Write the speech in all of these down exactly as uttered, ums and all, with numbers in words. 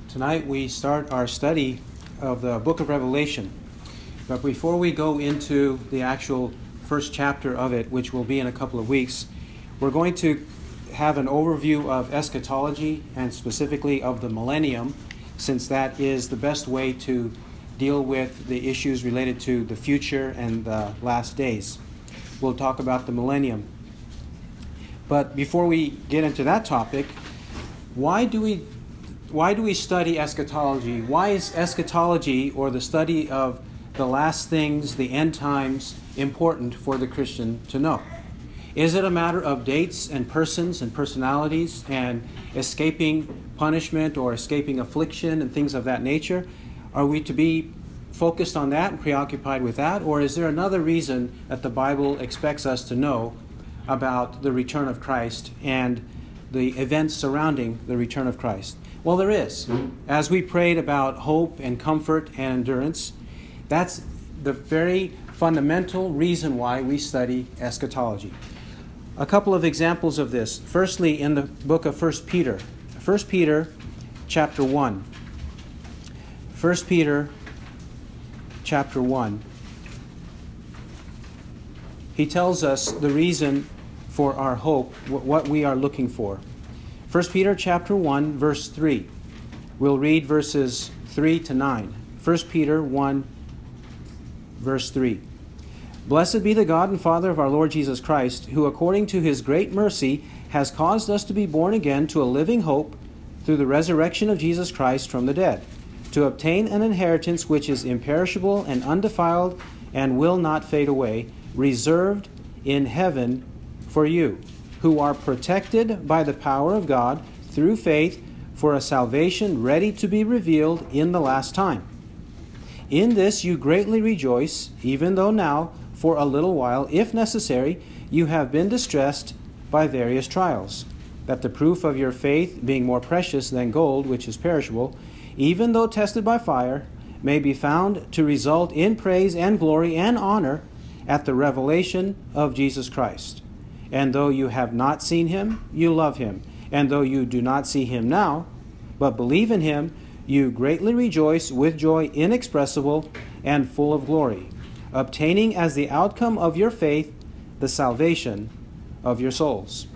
Tonight we start our study of the book of Revelation. But before we go into the actual first chapter of it, which will be in a couple of weeks, we're going to have an overview of eschatology and specifically of the millennium, since that is the best way to deal with the issues related to the future and the last days. We'll talk about the millennium. But before we get into that topic, why do we why do we study eschatology? Why is eschatology, or the study of the last things, the end times, important for the Christian to know? Is it a matter of dates and persons and personalities and escaping punishment or escaping affliction and things of that nature? Are we to be focused on that and preoccupied with that? Or is there another reason that the Bible expects us to know about the return of Christ and the events surrounding the return of Christ? Well, there is. As we prayed about hope and comfort and endurance, that's the very fundamental reason why we study eschatology. A couple of examples of this. Firstly, in the book of First Peter. First Peter chapter one. First Peter chapter one. He tells us the reason for our hope, what we are looking for. First Peter chapter one, verse three. We'll read verses three to nine. First Peter one, verse three. Blessed be the God and Father of our Lord Jesus Christ, who according to his great mercy has caused us to be born again to a living hope through the resurrection of Jesus Christ from the dead, to obtain an inheritance which is imperishable and undefiled and will not fade away, reserved in heaven for you, who are protected by the power of God through faith for a salvation ready to be revealed in the last time. In this you greatly rejoice, even though now, for a little while, if necessary, you have been distressed by various trials, that the proof of your faith, being more precious than gold, which is perishable, even though tested by fire, may be found to result in praise and glory and honor at the revelation of Jesus Christ. And though you have not seen him, you love him. And though you do not see him now, but believe in him, you greatly rejoice with joy inexpressible and full of glory, obtaining as the outcome of your faith the salvation of your souls.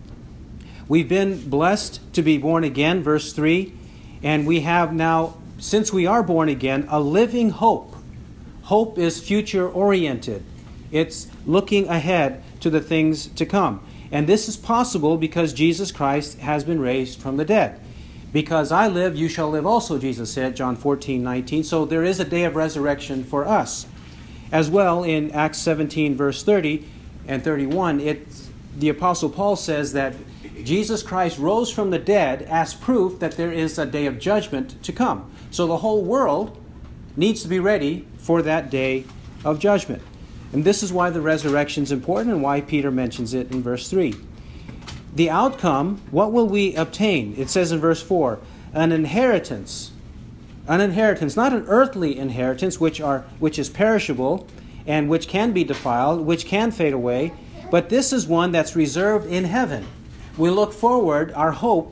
We've been blessed to be born again, verse three, and we have now, since we are born again, a living hope. Hope is future-oriented. It's looking ahead to the things to come. And this is possible because Jesus Christ has been raised from the dead. Because I live, you shall live also, Jesus said, John fourteen nineteen. So there is a day of resurrection for us. As well, in Acts seventeen, verse thirty and thirty-one, it, the Apostle Paul says that Jesus Christ rose from the dead as proof that there is a day of judgment to come. So the whole world needs to be ready for that day of judgment. And this is why the resurrection is important and why Peter mentions it in verse three. The outcome, what will we obtain? It says in verse four, an inheritance. An inheritance, not an earthly inheritance, which are which is perishable and which can be defiled, which can fade away, but this is one that's reserved in heaven. We look forward, our hope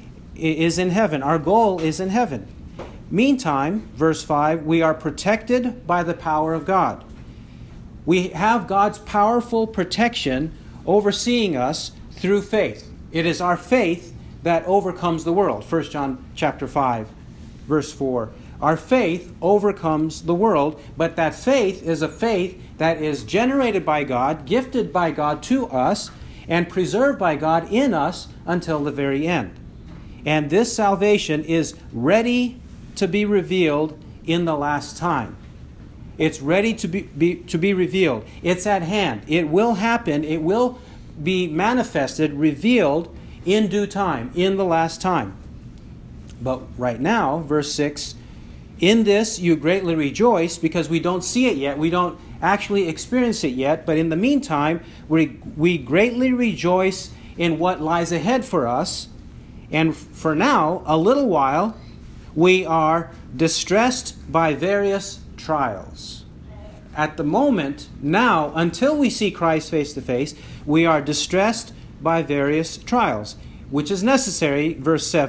is in heaven. Our goal is in heaven. Meantime, verse five, we are protected by the power of God. We have God's powerful protection overseeing us through faith. It is our faith that overcomes the world. First John chapter five, verse four. Our faith overcomes the world, but that faith is a faith that is generated by God, gifted by God to us, and preserved by God in us until the very end. And this salvation is ready to be revealed in the last time. It's ready to be, be to be revealed. It's at hand. It will happen. It will be manifested, revealed in due time, in the last time. But right now, verse six, in this you greatly rejoice, because we don't see it yet. We don't actually experience it yet. But in the meantime, we, we greatly rejoice in what lies ahead for us. And for now, a little while, we are distressed by various trials. At the moment, now, until we see Christ face to face, we are distressed by various trials, which is necessary, verse seven,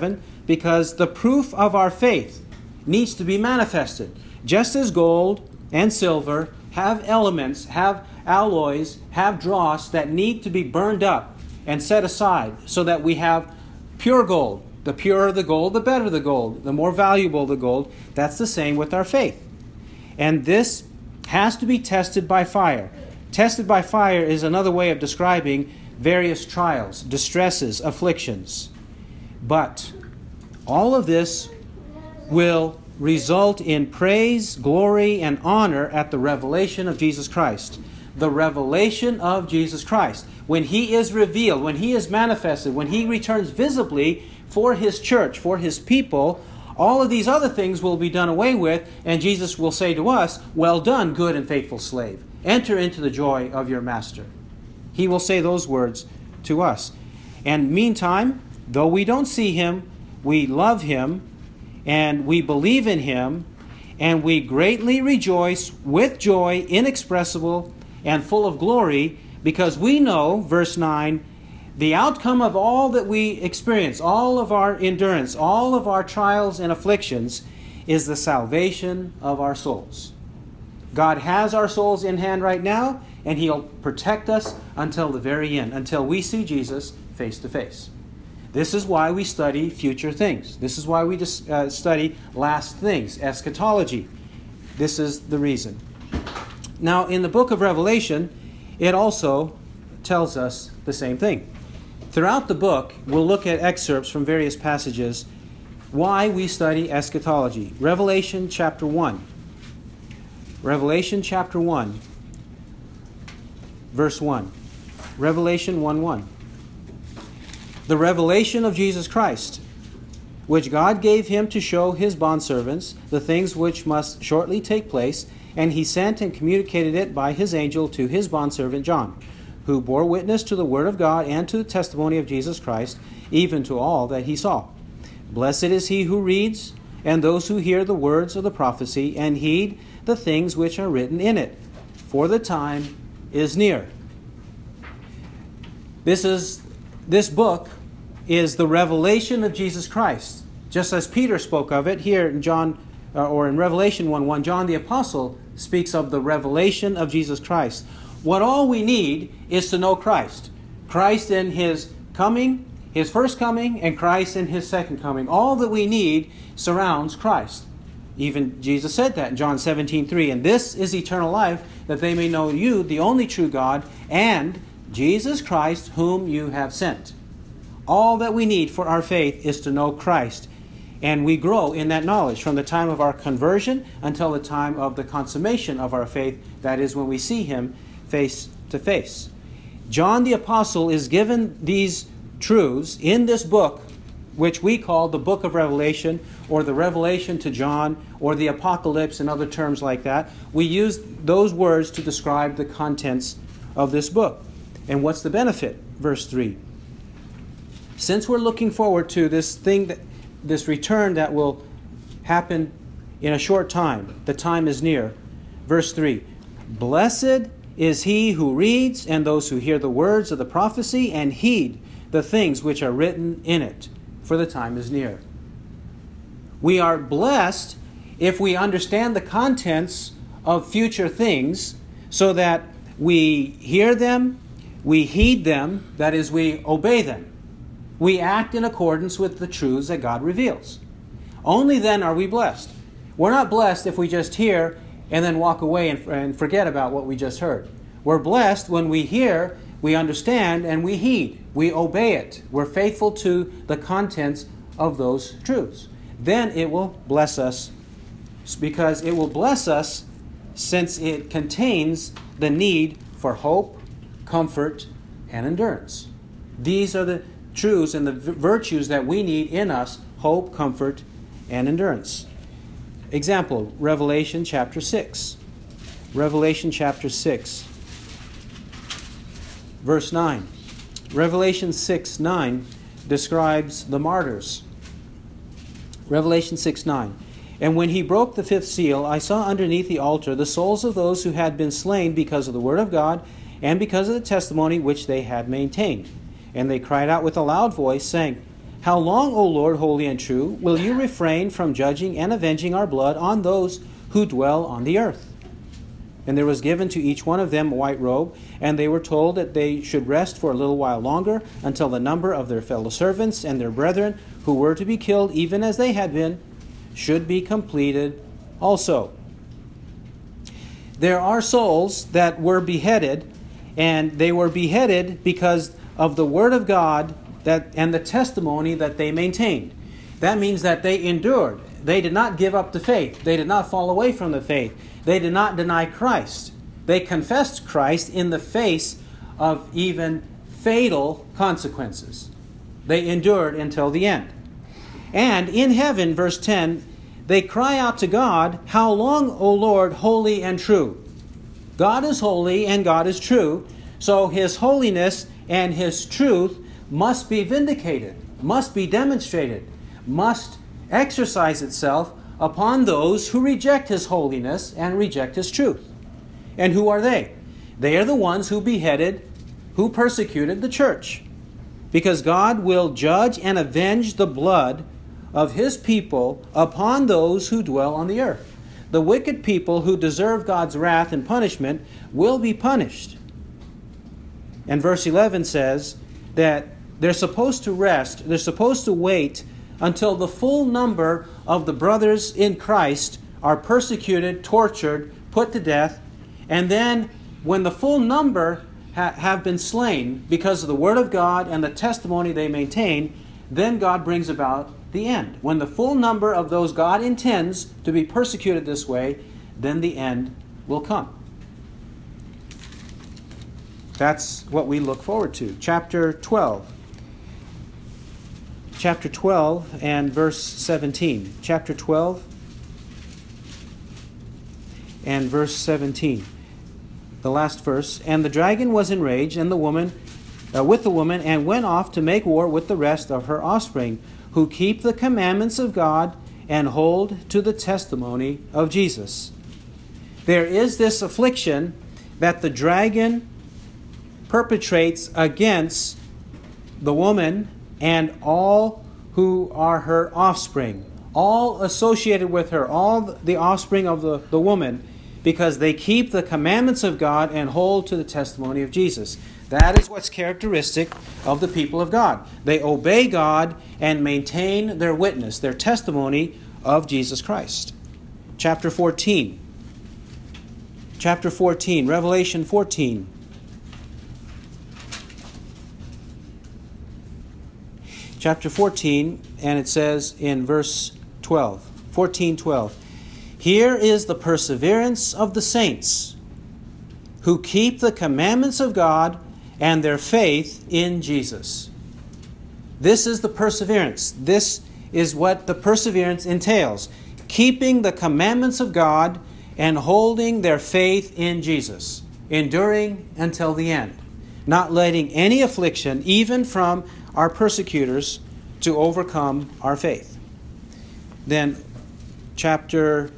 because the proof of our faith needs to be manifested. Just as gold and silver have elements, have alloys, have dross that need to be burned up and set aside so that we have pure gold. The purer the gold, the better the gold. The more valuable the gold. That's the same with our faith. And this has to be tested by fire. Tested by fire is another way of describing various trials, distresses, afflictions. But all of this will result in praise, glory, and honor at the revelation of Jesus Christ. The revelation of Jesus Christ. When He is revealed, when He is manifested, when He returns visibly for His church, for His people, all of these other things will be done away with, and Jesus will say to us, "Well done, good and faithful slave. Enter into the joy of your master." He will say those words to us. And meantime, though we don't see Him, we love Him, and we believe in Him, and we greatly rejoice with joy inexpressible and full of glory, because we know, verse nine, the outcome of all that we experience, all of our endurance, all of our trials and afflictions, is the salvation of our souls. God has our souls in hand right now, and He'll protect us until the very end, until we see Jesus face to face. This is why we study future things. This is why we just, uh, study last things, eschatology. This is the reason. Now, in the book of Revelation, it also tells us the same thing. Throughout the book, we'll look at excerpts from various passages why we study eschatology. Revelation chapter one. Revelation chapter one, verse one. Revelation one one. The revelation of Jesus Christ, which God gave Him to show His bondservants the things which must shortly take place, and He sent and communicated it by His angel to His bondservant John, who bore witness to the word of God and to the testimony of Jesus Christ, even to all that he saw. Blessed is he who reads, and those who hear the words of the prophecy, and heed the things which are written in it, for the time is near. This is this book is the revelation of Jesus Christ. Just as Peter spoke of it here in John uh, or in Revelation one one, John the Apostle speaks of the revelation of Jesus Christ. What all we need is to know Christ. Christ in His coming, His first coming, and Christ in His second coming. All that we need surrounds Christ. Even Jesus said that in John seventeen three. And this is eternal life, that they may know you, the only true God, and Jesus Christ, whom you have sent. All that we need for our faith is to know Christ. And we grow in that knowledge from the time of our conversion until the time of the consummation of our faith. That is when we see Him face to face. John the Apostle is given these truths in this book, which we call the book of Revelation, or the Revelation to John, or the Apocalypse, and other terms like that. We use those words to describe the contents of this book. And what's the benefit? Verse three. Since we're looking forward to this thing, that, this return that will happen in a short time, the time is near. Verse three. Blessed is he who reads, and those who hear the words of the prophecy, and heed the things which are written in it, for the time is near. We are blessed if we understand the contents of future things, so that we hear them, we heed them, that is, we obey them. We act in accordance with the truths that God reveals. Only then are we blessed. We're not blessed if we just hear and then walk away and, and forget about what we just heard. We're blessed when we hear, we understand, and we heed. We obey it. We're faithful to the contents of those truths. Then it will bless us, because it will bless us since it contains the need for hope, comfort, and endurance. These are the truths and the virtues that we need in us: hope, comfort, and endurance. Example, Revelation chapter six. Revelation chapter six, verse nine. Revelation six nine describes the martyrs. Revelation six nine. And when he broke the fifth seal, I saw underneath the altar the souls of those who had been slain because of the word of God and because of the testimony which they had maintained. And they cried out with a loud voice, saying, How long, O Lord, holy and true, will you refrain from judging and avenging our blood on those who dwell on the earth? And there was given to each one of them a white robe, and they were told that they should rest for a little while longer, until the number of their fellow servants and their brethren, who were to be killed even as they had been, should be completed also. There are souls that were beheaded, and they were beheaded because of the Word of God that and the testimony that they maintained. That means that they endured. They did not give up the faith. They did not fall away from the faith. They did not deny Christ. They confessed Christ in the face of even fatal consequences. They endured until the end. And in heaven, verse ten, they cry out to God, "How long, O Lord, holy and true?" God is holy and God is true, so His holiness and His truth must be vindicated, must be demonstrated, must exercise itself upon those who reject His holiness and reject His truth. And who are they? They are the ones who beheaded, who persecuted the church. Because God will judge and avenge the blood of His people upon those who dwell on the earth. The wicked people who deserve God's wrath and punishment will be punished. And verse eleven says that they're supposed to rest, they're supposed to wait until the full number of the brothers in Christ are persecuted, tortured, put to death, and then when the full number ha- have been slain because of the Word of God and the testimony they maintain, then God brings about the end. When the full number of those God intends to be persecuted this way, then the end will come. That's what we look forward to. Chapter twelve. Chapter twelve and verse seventeen. Chapter twelve and verse seventeen. The last verse. And the dragon was enraged and the woman uh, with the woman and went off to make war with the rest of her offspring, who keep the commandments of God and hold to the testimony of Jesus. There is this affliction that the dragon perpetrates against the woman and all who are her offspring, all associated with her, all the offspring of the, the woman, because they keep the commandments of God and hold to the testimony of Jesus. That is what's characteristic of the people of God. They obey God and maintain their witness, their testimony of Jesus Christ. Chapter fourteen. Chapter fourteen, Revelation fourteen. Chapter fourteen, and it says in verse twelve, fourteen twelve, "Here is the perseverance of the saints, who keep the commandments of God and their faith in Jesus." This is the perseverance. This is what the perseverance entails. Keeping the commandments of God and holding their faith in Jesus. Enduring until the end. Not letting any affliction, even from our persecutors, to overcome our faith. Then chapter,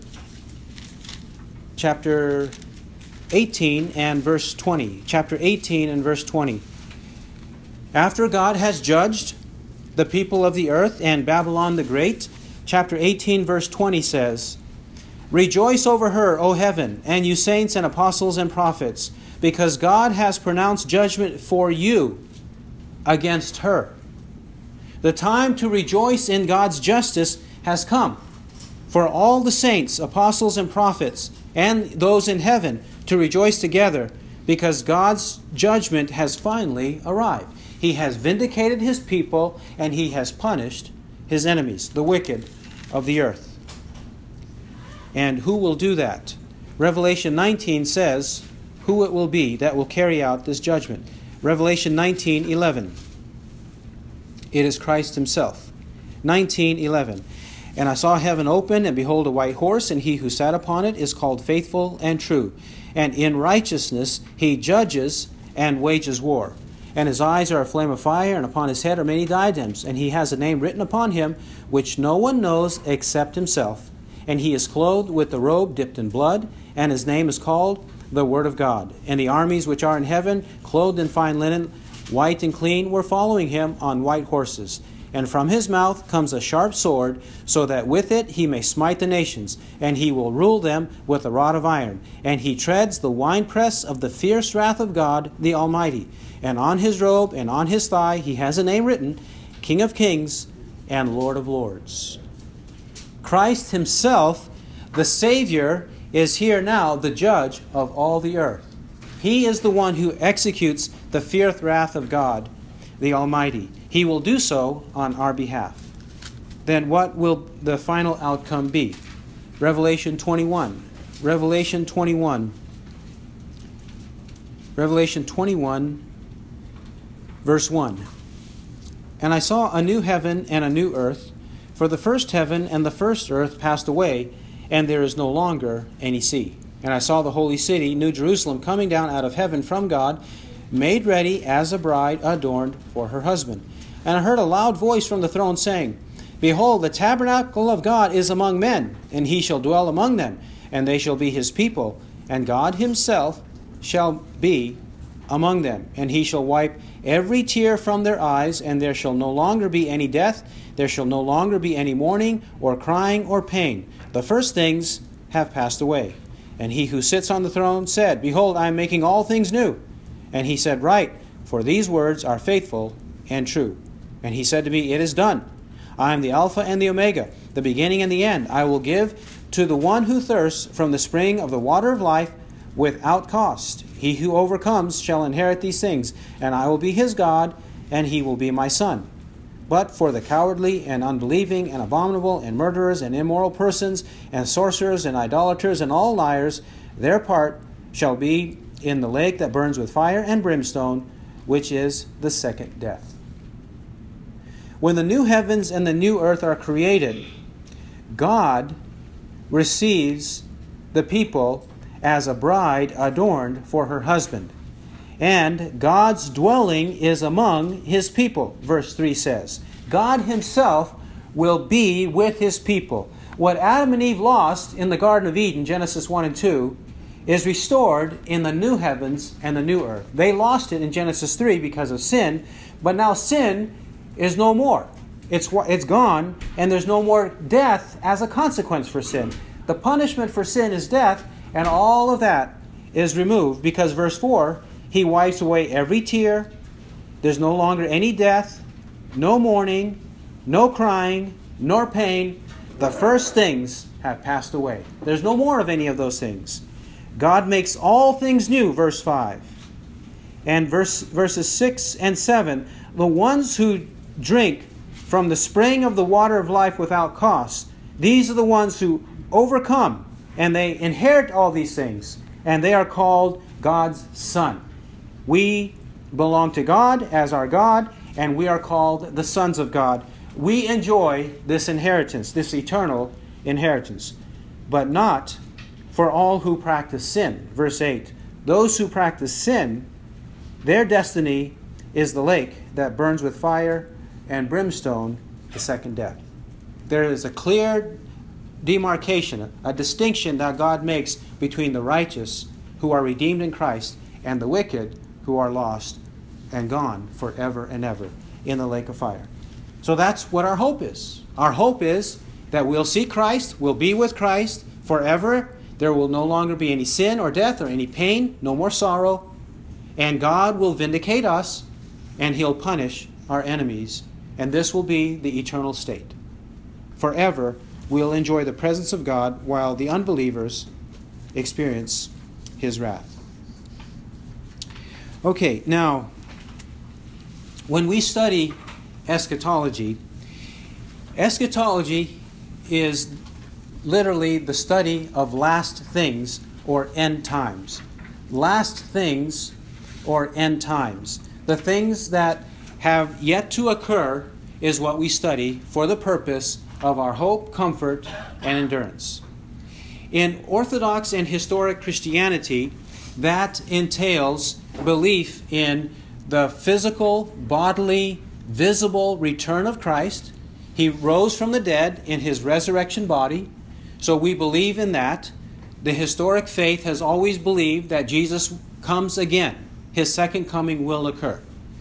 chapter eighteen and verse twenty. Chapter eighteen and verse twenty. After God has judged the people of the earth and Babylon the Great, chapter eighteen verse twenty says, "Rejoice over her, O heaven, and you saints and apostles and prophets, because God has pronounced judgment for you against her." The time to rejoice in God's justice has come for all the saints, apostles, and prophets, and those in heaven to rejoice together, because God's judgment has finally arrived. He has vindicated His people, and He has punished His enemies, the wicked of the earth. And who will do that? Revelation nineteen says who it will be that will carry out this judgment. Revelation nineteen eleven. It is Christ Himself. nineteen eleven. "And I saw heaven open, and behold a white horse, and he who sat upon it is called Faithful and True. And in righteousness he judges and wages war. And his eyes are a flame of fire, and upon his head are many diadems. And he has a name written upon him, which no one knows except himself. And he is clothed with a robe dipped in blood, and his name is called the Word of God. And the armies which are in heaven, clothed in fine linen, white and clean, were following him on white horses. and from his mouth comes a sharp sword, so that with it he may smite the nations, and he will rule them with a rod of iron. And he treads the winepress of the fierce wrath of God the Almighty. And on his robe and on his thigh he has a name written, King of Kings and Lord of Lords. Christ himself, the Savior, is here now the judge of all the earth. He is the one who executes the fierce wrath of God the Almighty. He will do so on our behalf. Then what will the final outcome be? Revelation twenty-one. Revelation twenty-one. Revelation twenty-one, verse one. And I saw a new heaven and a new earth, for the first heaven and the first earth passed away, and there is no longer any sea. And I saw the holy city, New Jerusalem, coming down out of heaven from God, made ready as a bride adorned for her husband. And I heard a loud voice from the throne saying, Behold, the tabernacle of God is among men, and he shall dwell among them, and they shall be his people, and God himself shall be among them, and he shall wipe every tear from their eyes, and there shall no longer be any death, there shall no longer be any mourning, or crying, or pain. The first things have passed away. And he who sits on the throne said, Behold, I am making all things new. And he said, Write, for these words are faithful and true. And he said to me, It is done. I am the Alpha and the Omega, the beginning and the end. I will give to the one who thirsts from the spring of the water of life without cost. He who overcomes shall inherit these things, and I will be his God, and he will be my son. But for the cowardly and unbelieving and abominable and murderers and immoral persons and sorcerers and idolaters and all liars, their part shall be in the lake that burns with fire and brimstone, which is the second death. When the new heavens and the new earth are created, God receives the people as a bride adorned for her husband. And God's dwelling is among his people, verse three says. God himself will be with his people. What Adam and Eve lost in the Garden of Eden, Genesis one and two, is restored in the new heavens and the new earth. They lost it in Genesis three because of sin, but now sin is no more. It's, it's gone, and there's no more death as a consequence for sin. The punishment for sin is death, and all of that is removed because verse four, he wipes away every tear. There's no longer any death, no mourning, no crying, nor pain. The first things have passed away. There's no more of any of those things. God makes all things new, verse five. And verse, verses six and seven, the ones who drink from the spring of the water of life without cost, these are the ones who overcome, and they inherit all these things, and they are called God's son. We belong to God as our God, and we are called the sons of God. We enjoy this inheritance, this eternal inheritance, but not for all who practice sin. Verse eight, those who practice sin, their destiny is the lake that burns with fire and brimstone, the second death. There is a clear demarcation, a distinction that God makes between the righteous who are redeemed in Christ and the wicked who are lost and gone forever and ever in the lake of fire. So that's what our hope is. Our hope is that we'll see Christ, we'll be with Christ forever. There will no longer be any sin or death or any pain, no more sorrow. And God will vindicate us, and he'll punish our enemies. And this will be the eternal state. Forever, we'll enjoy the presence of God while the unbelievers experience his wrath. Okay, now, when we study eschatology, eschatology is literally the study of last things or end times. Last things or end times. The things that have yet to occur is what we study for the purpose of our hope, comfort, and endurance. In Orthodox and historic Christianity, that entails belief in the physical, bodily, visible return of Christ. He rose from the dead in his resurrection body, so we believe in that. The historic faith has always believed that Jesus comes again. His second coming will occur.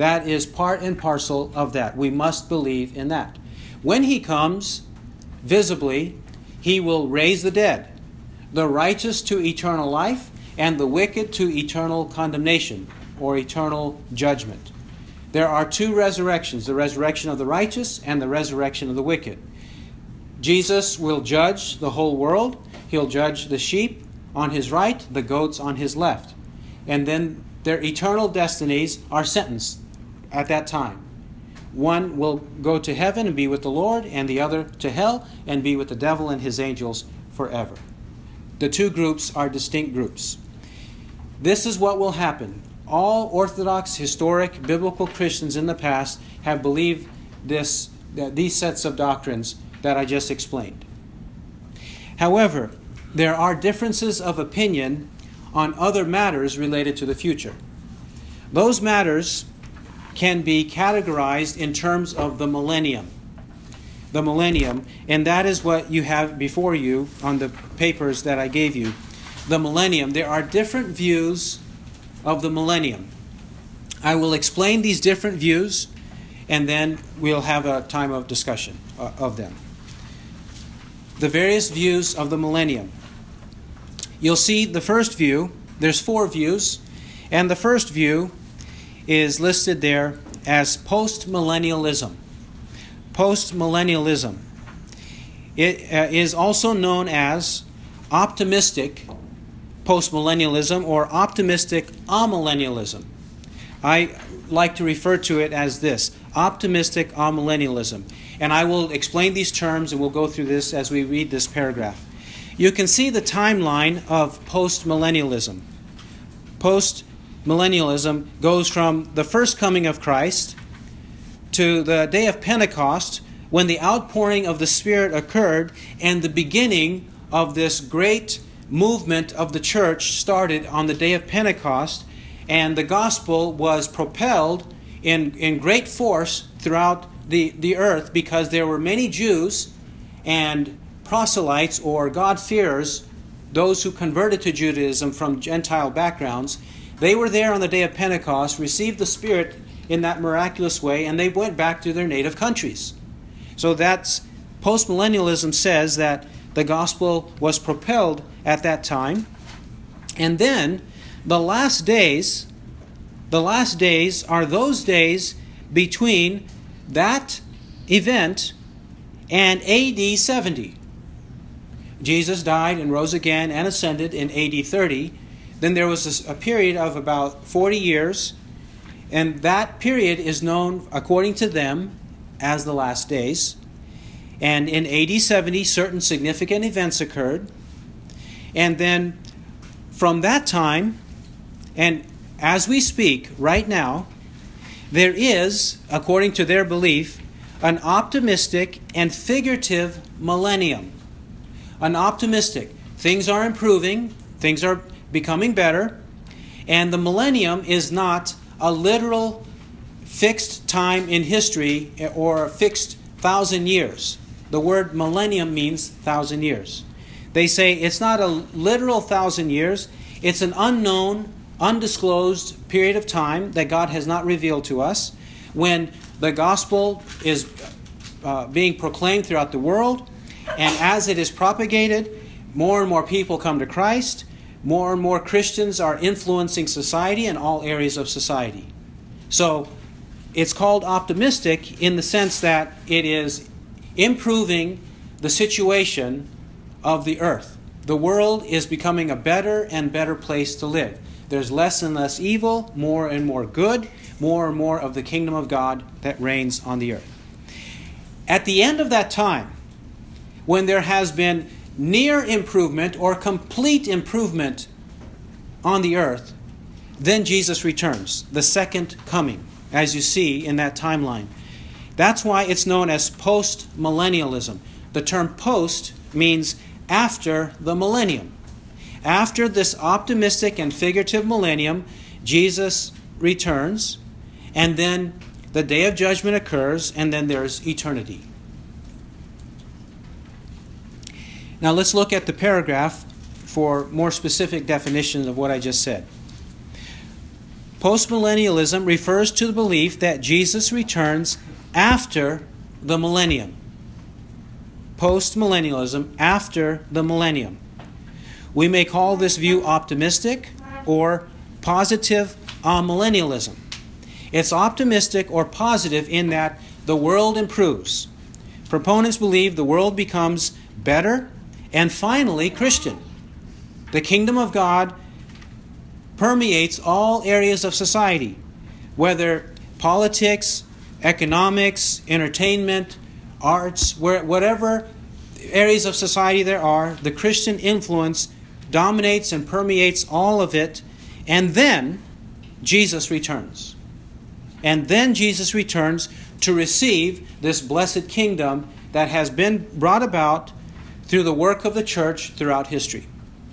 That is part and parcel of that. We must believe in that. When he comes, visibly, he will raise the dead, the righteous to eternal life, and the wicked to eternal condemnation or eternal judgment. There are two resurrections, the resurrection of the righteous and the resurrection of the wicked. Jesus will judge the whole world. He'll judge the sheep on his right, the goats on his left. And then their eternal destinies are sentenced at that time. One will go to heaven and be with the Lord, and the other to hell and be with the devil and his angels forever. The two groups are distinct groups. This is what will happen. All Orthodox, historic, biblical Christians in the past have believed this, these sets of doctrines that I just explained. However, there are differences of opinion on other matters related to the future. Those matters can be categorized in terms of the millennium. The millennium, and that is what you have before you on the papers that I gave you. The millennium. There are different views of the millennium. I will explain these different views, and then we'll have a time of discussion uh, of them. The various views of the millennium. You'll see the first view. There's four views, and the first view is listed there as postmillennialism. Postmillennialism. It uh, is also known as optimistic postmillennialism or optimistic amillennialism. I like to refer to it as this, optimistic amillennialism. And I will explain these terms and we'll go through this as we read this paragraph. You can see the timeline of postmillennialism. Postmillennialism goes from the first coming of Christ to the day of Pentecost, when the outpouring of the Spirit occurred and the beginning of this great movement of the church started on the day of Pentecost, and the gospel was propelled in, in great force throughout the, the earth because there were many Jews and proselytes or God-fearers, those who converted to Judaism from Gentile backgrounds. They were there on the day of Pentecost, received the Spirit in that miraculous way, and they went back to their native countries. So that's, postmillennialism says that the gospel was propelled at that time. And then the last days, the last days are those days between that event and A D seventy. Jesus died and rose again and ascended in A D thirty. Then there was a period of about forty years, and that period is known, according to them, as the last days. And in A D seventy, certain significant events occurred. And then from that time, and as we speak right now, there is, according to their belief, an optimistic and figurative millennium. An optimistic. Things are improving. Things are becoming better. And the millennium is not a literal fixed time in history or a fixed thousand years. The word millennium means thousand years. They say it's not a literal thousand years. It's an unknown, undisclosed period of time that God has not revealed to us when the gospel is uh, being proclaimed throughout the world. And as it is propagated, more and more people come to Christ. More and more Christians are influencing society in all areas of society. So it's called optimistic in the sense that it is improving the situation of the earth. The world is becoming a better and better place to live. There's less and less evil, more and more good, more and more of the kingdom of God that reigns on the earth. At the end of that time, when there has been near improvement or complete improvement on the earth, then Jesus returns, the second coming, as you see in that timeline. That's why it's known as post-millennialism. The term post means after the millennium. After this optimistic and figurative millennium, Jesus returns, and then the day of judgment occurs, and then there's eternity. Now let's look at the paragraph for more specific definitions of what I just said. Postmillennialism refers to the belief that Jesus returns after the millennium. Postmillennialism, after the millennium. We may call this view optimistic or positive amillennialism. It's optimistic or positive in that the world improves. Proponents believe the world becomes better and finally Christian. The kingdom of God permeates all areas of society, whether politics, economics, entertainment, arts, where, whatever areas of society there are, the Christian influence dominates and permeates all of it, and then Jesus returns. And then Jesus returns to receive this blessed kingdom that has been brought about through the work of the church throughout history.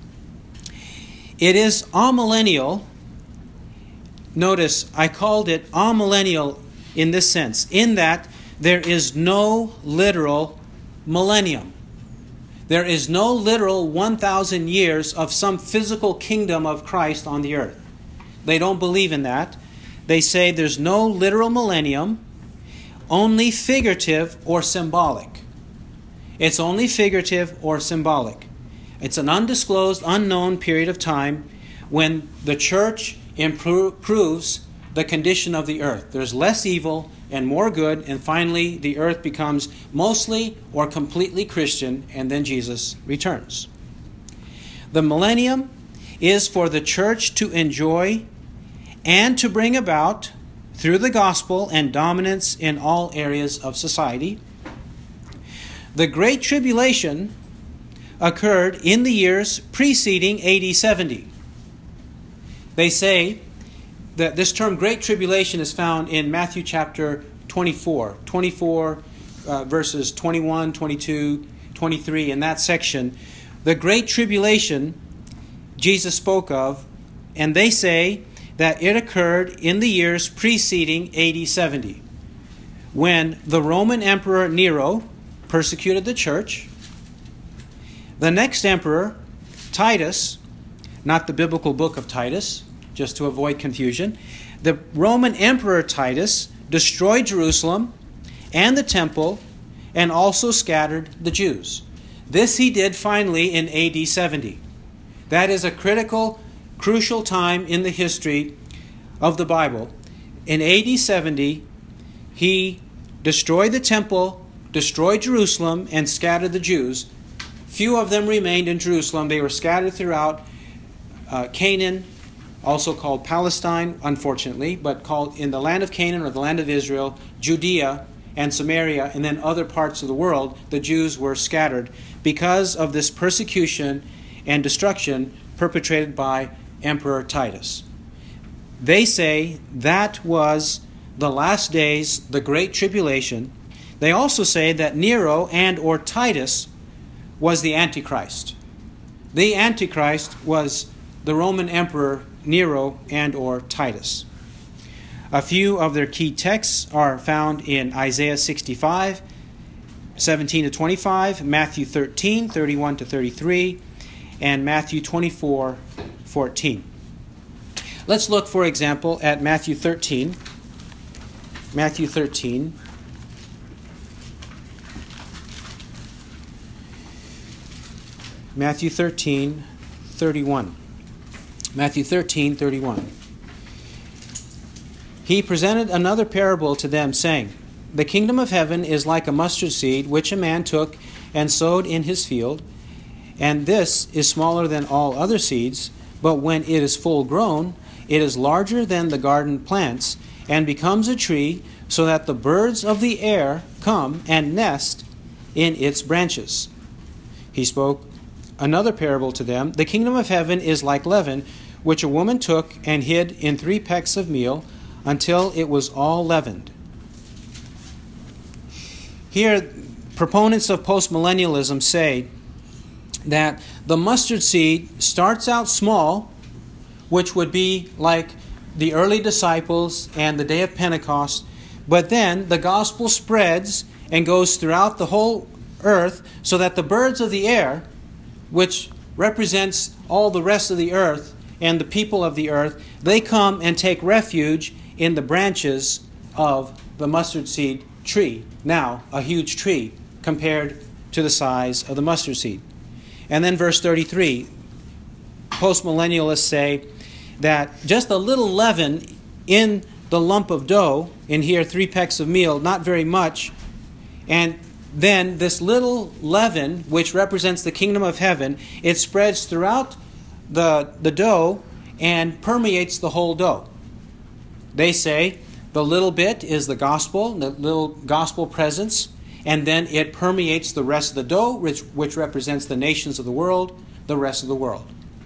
It is amillennial. Notice, I called it amillennial in this sense, in that there is no literal millennium. There is no literal one thousand years of some physical kingdom of Christ on the earth. They don't believe in that. They say there's no literal millennium, only figurative or symbolic. It's only figurative or symbolic. It's an undisclosed, unknown period of time when the church improves the condition of the earth. There's less evil and more good, and finally the earth becomes mostly or completely Christian, and then Jesus returns. The millennium is for the church to enjoy and to bring about through the gospel and dominance in all areas of society. The Great Tribulation occurred in the years preceding A D seventy. They say that this term Great Tribulation is found in Matthew chapter twenty-four, twenty-four uh, verses twenty-one, twenty-two, twenty-three, in that section. The Great Tribulation Jesus spoke of, and they say that it occurred in the years preceding A D seventy, when the Roman Emperor Nero persecuted the church. The next emperor, Titus, not the biblical book of Titus, just to avoid confusion, the Roman Emperor Titus destroyed Jerusalem and the temple and also scattered the Jews. This he did finally in A D seventy. That is a critical, crucial time in the history of the Bible. In A D seventy, he destroyed the temple, destroyed Jerusalem, and scattered the Jews. Few of them remained in Jerusalem. They were scattered throughout uh, Canaan, also called Palestine, unfortunately, but called in the land of Canaan or the land of Israel, Judea and Samaria, and then other parts of the world. The Jews were scattered because of this persecution and destruction perpetrated by Emperor Titus. They say that was the last days, the Great Tribulation. They also say that Nero and or Titus was the Antichrist. The Antichrist was the Roman Emperor Nero and or Titus. A few of their key texts are found in Isaiah sixty-five, seventeen to twenty-five, Matthew thirteen, thirty-one to thirty-three, and Matthew twenty-four, fourteen. Let's look, for example, at Matthew thirteen. Matthew thirteen. Matthew thirteen, thirty-one. Matthew thirteen, thirty-one. He presented another parable to them, saying, "The kingdom of heaven is like a mustard seed, which a man took and sowed in his field. And this is smaller than all other seeds, but when it is full grown, it is larger than the garden plants, and becomes a tree, so that the birds of the air come and nest in its branches." He spoke another parable to them. "The kingdom of heaven is like leaven, which a woman took and hid in three pecks of meal until it was all leavened." Here, proponents of postmillennialism say that the mustard seed starts out small, which would be like the early disciples and the day of Pentecost, but then the gospel spreads and goes throughout the whole earth, so that the birds of the air, which represents all the rest of the earth, and the people of the earth, they come and take refuge in the branches of the mustard seed tree. Now, a huge tree compared to the size of the mustard seed. And then verse thirty-three, postmillennialists say that just a little leaven in the lump of dough, in here three pecks of meal, not very much, and then this little leaven, which represents the kingdom of heaven, it spreads throughout the, the dough and permeates the whole dough. They say the little bit is the gospel, the little gospel presence, and then it permeates the rest of the dough, which, which represents the nations of the world, the rest of the world.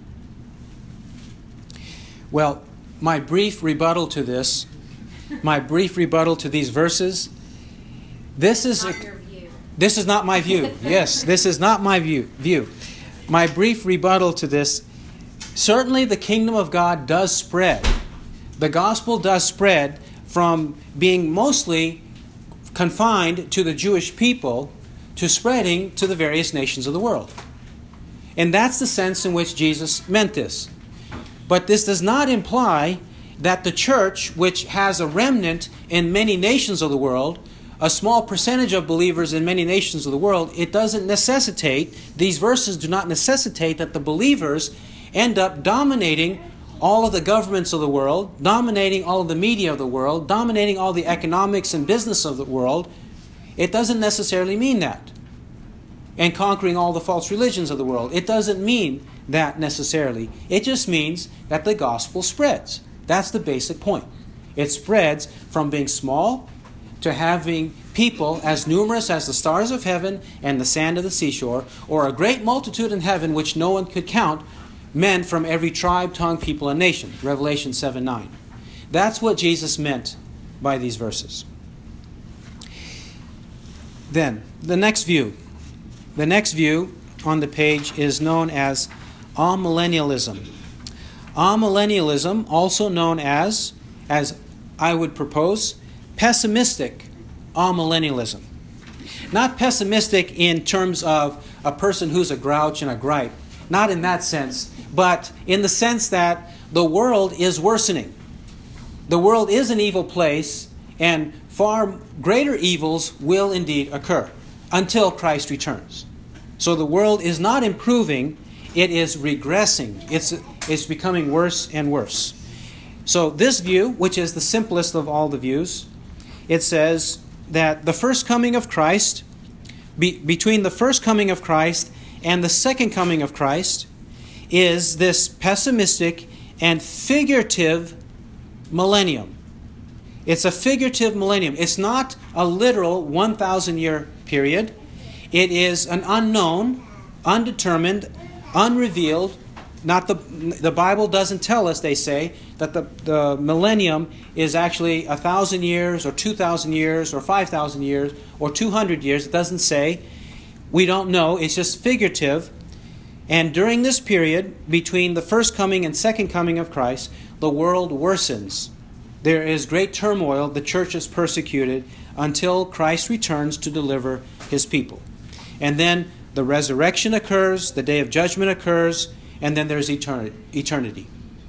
Well, my brief rebuttal to this, my brief rebuttal to these verses, this is Not your view. This is not my view. Yes, this is not my view. View. My brief rebuttal to this, certainly the kingdom of God does spread. The gospel does spread from being mostly confined to the Jewish people to spreading to the various nations of the world. And that's the sense in which Jesus meant this. But this does not imply that the church, which has a remnant in many nations of the world, a small percentage of believers in many nations of the world, it doesn't necessitate, these verses do not necessitate that the believers end up dominating all of the governments of the world, dominating all of the media of the world, dominating all the economics and business of the world. It doesn't necessarily mean that. And conquering all the false religions of the world. It doesn't mean that necessarily. It just means that the gospel spreads. That's the basic point. It spreads from being small to having people as numerous as the stars of heaven and the sand of the seashore, or a great multitude in heaven which no one could count, men from every tribe, tongue, people, and nation. Revelation seven nine. That's what Jesus meant by these verses. Then, the next view. The next view on the page is known as amillennialism. Amillennialism, also known as, as I would propose, pessimistic amillennialism. Not pessimistic in terms of a person who's a grouch and a gripe. Not in that sense, but in the sense that the world is worsening. The world is an evil place, and far greater evils will indeed occur until Christ returns. So the world is not improving, it is regressing. It's, it's becoming worse and worse. So this view, which is the simplest of all the views, it says that the first coming of Christ, be, between the first coming of Christ and the second coming of Christ, is this pessimistic and figurative millennium. It's a figurative millennium. It's not a literal one thousand year period. It is an unknown, undetermined, unrevealed. Not the the Bible doesn't tell us, they say, that the, the millennium is actually a thousand years or two thousand years or five thousand years or two hundred years. It doesn't say. We don't know. It's just figurative. And during this period, between the first coming and second coming of Christ, the world worsens. There is great turmoil. The church is persecuted until Christ returns to deliver his people. And then the resurrection occurs, the day of judgment occurs, and then there's eternity.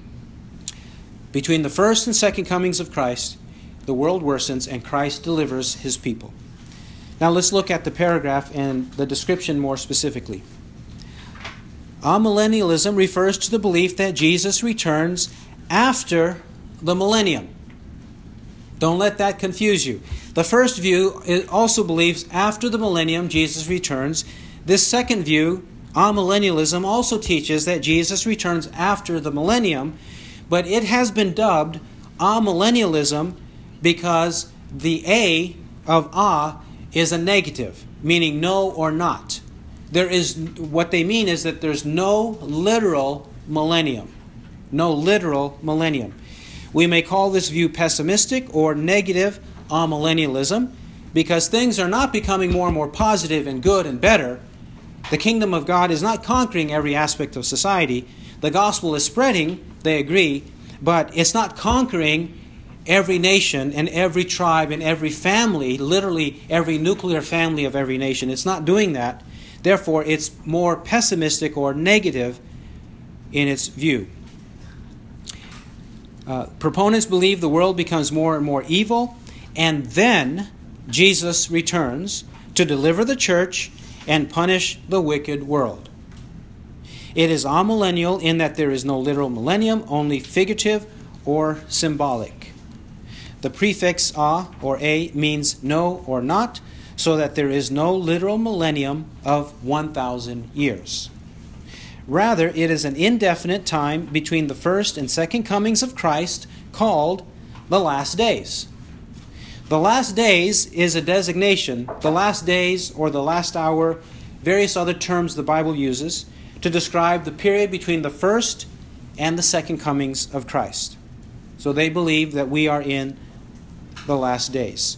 Between the first and second comings of Christ, the world worsens and Christ delivers his people. Now let's look at the paragraph and the description more specifically. Amillennialism refers to the belief that Jesus returns after the millennium. Don't let that confuse you. The first view also believes after the millennium Jesus returns. This second view, amillennialism, also teaches that Jesus returns after the millennium, but it has been dubbed amillennialism because the A of a is a negative, meaning no or not. There is, what they mean is that there's no literal millennium. No literal millennium. We may call this view pessimistic or negative amillennialism because things are not becoming more and more positive and good and better. The kingdom of God is not conquering every aspect of society. The gospel is spreading, they agree, but it's not conquering every nation and every tribe and every family, literally every nuclear family of every nation. It's not doing that. Therefore, it's more pessimistic or negative in its view. Uh, proponents believe the world becomes more and more evil, and then Jesus returns to deliver the church and punish the wicked world. It is amillennial in that there is no literal millennium, only figurative or symbolic. The prefix a or a means no or not, so that there is no literal millennium of one thousand years. Rather, it is an indefinite time between the first and second comings of Christ, called the last days. The last days is a designation, the last days or the last hour, various other terms the Bible uses to describe the period between the first and the second comings of Christ. So they believe that we are in the last days.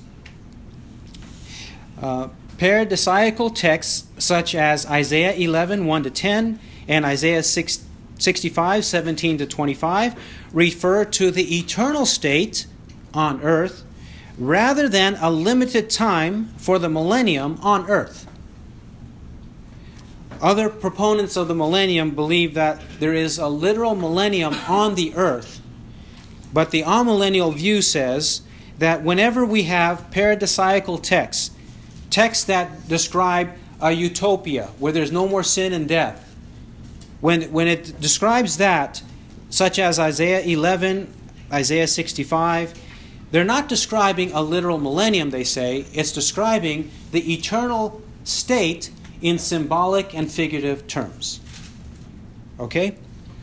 Uh, paradisiacal texts such as Isaiah eleven, one to ten, and Isaiah sixty-five, seventeen to twenty-five refer to the eternal state on earth rather than a limited time for the millennium on earth. Other proponents of the millennium believe that there is a literal millennium on the earth, but the amillennial view says that whenever we have paradisiacal texts, texts that describe a utopia where there's no more sin and death, When, when it describes that, such as Isaiah eleven, Isaiah sixty-five, they're not describing a literal millennium, they say. It's describing the eternal state in symbolic and figurative terms. Okay?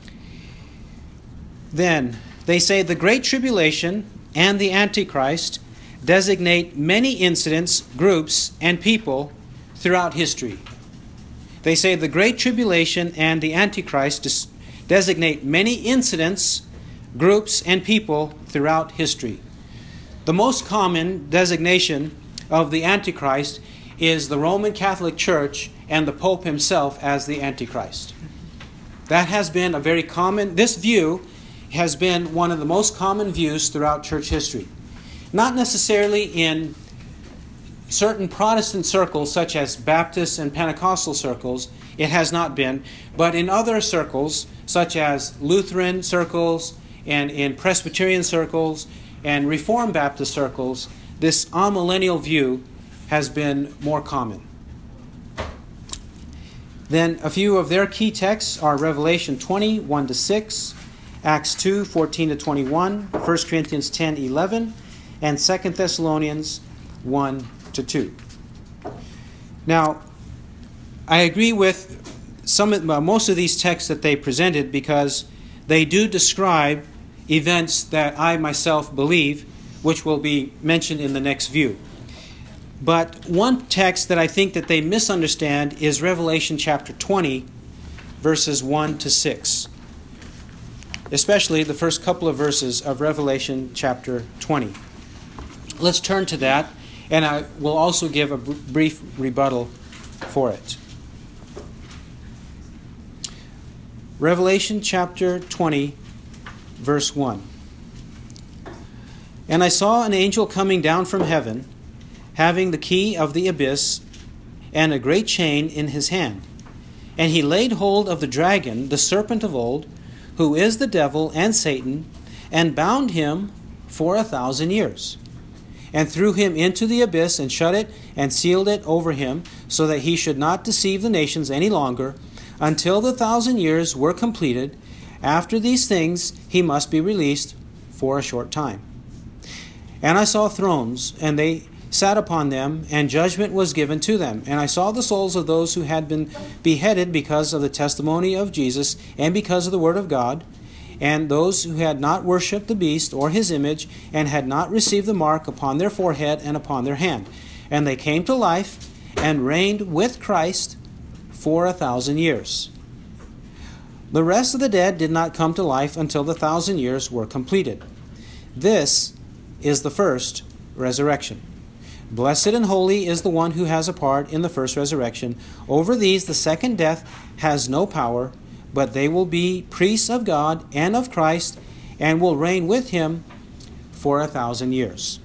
Then, they say the Great Tribulation and the Antichrist designate many incidents, groups, and people throughout history. They say the Great Tribulation and the Antichrist des- designate many incidents, groups, and people throughout history. The most common designation of the Antichrist is the Roman Catholic Church and the Pope himself as the Antichrist. That has been a very common, this view has been one of the most common views throughout church history. Not necessarily in certain Protestant circles, such as Baptist and Pentecostal circles, it has not been. But in other circles, such as Lutheran circles and in Presbyterian circles and Reformed Baptist circles, this amillennial view has been more common. Then a few of their key texts are Revelation twenty, one to six, Acts two, fourteen to twenty-one, First Corinthians ten, eleven, and Second Thessalonians one to two. Now, I agree with some of, uh, most of these texts that they presented because they do describe events that I myself believe, which will be mentioned in the next view. But one text that I think that they misunderstand is Revelation chapter twenty, verses one to six. Especially the first couple of verses of Revelation chapter twenty. Let's turn to that, and I will also give a br- brief rebuttal for it. Revelation chapter twenty, verse one. And I saw an angel coming down from heaven, having the key of the abyss and a great chain in his hand. And he laid hold of the dragon, the serpent of old, who is the devil and Satan, and bound him for a thousand years, and threw him into the abyss, and shut it, and sealed it over him, so that he should not deceive the nations any longer, until the thousand years were completed. After these things he must be released for a short time. And I saw thrones, and they sat upon them, and judgment was given to them. And I saw the souls of those who had been beheaded because of the testimony of Jesus, and because of the word of God, and those who had not worshipped the beast or his image, and had not received the mark upon their forehead and upon their hand. And they came to life, and reigned with Christ for a thousand years. The rest of the dead did not come to life until the thousand years were completed. This is the first resurrection. Blessed and holy is the one who has a part in the first resurrection. Over these the second death has no power, but they will be priests of God and of Christ, and will reign with him for a thousand years.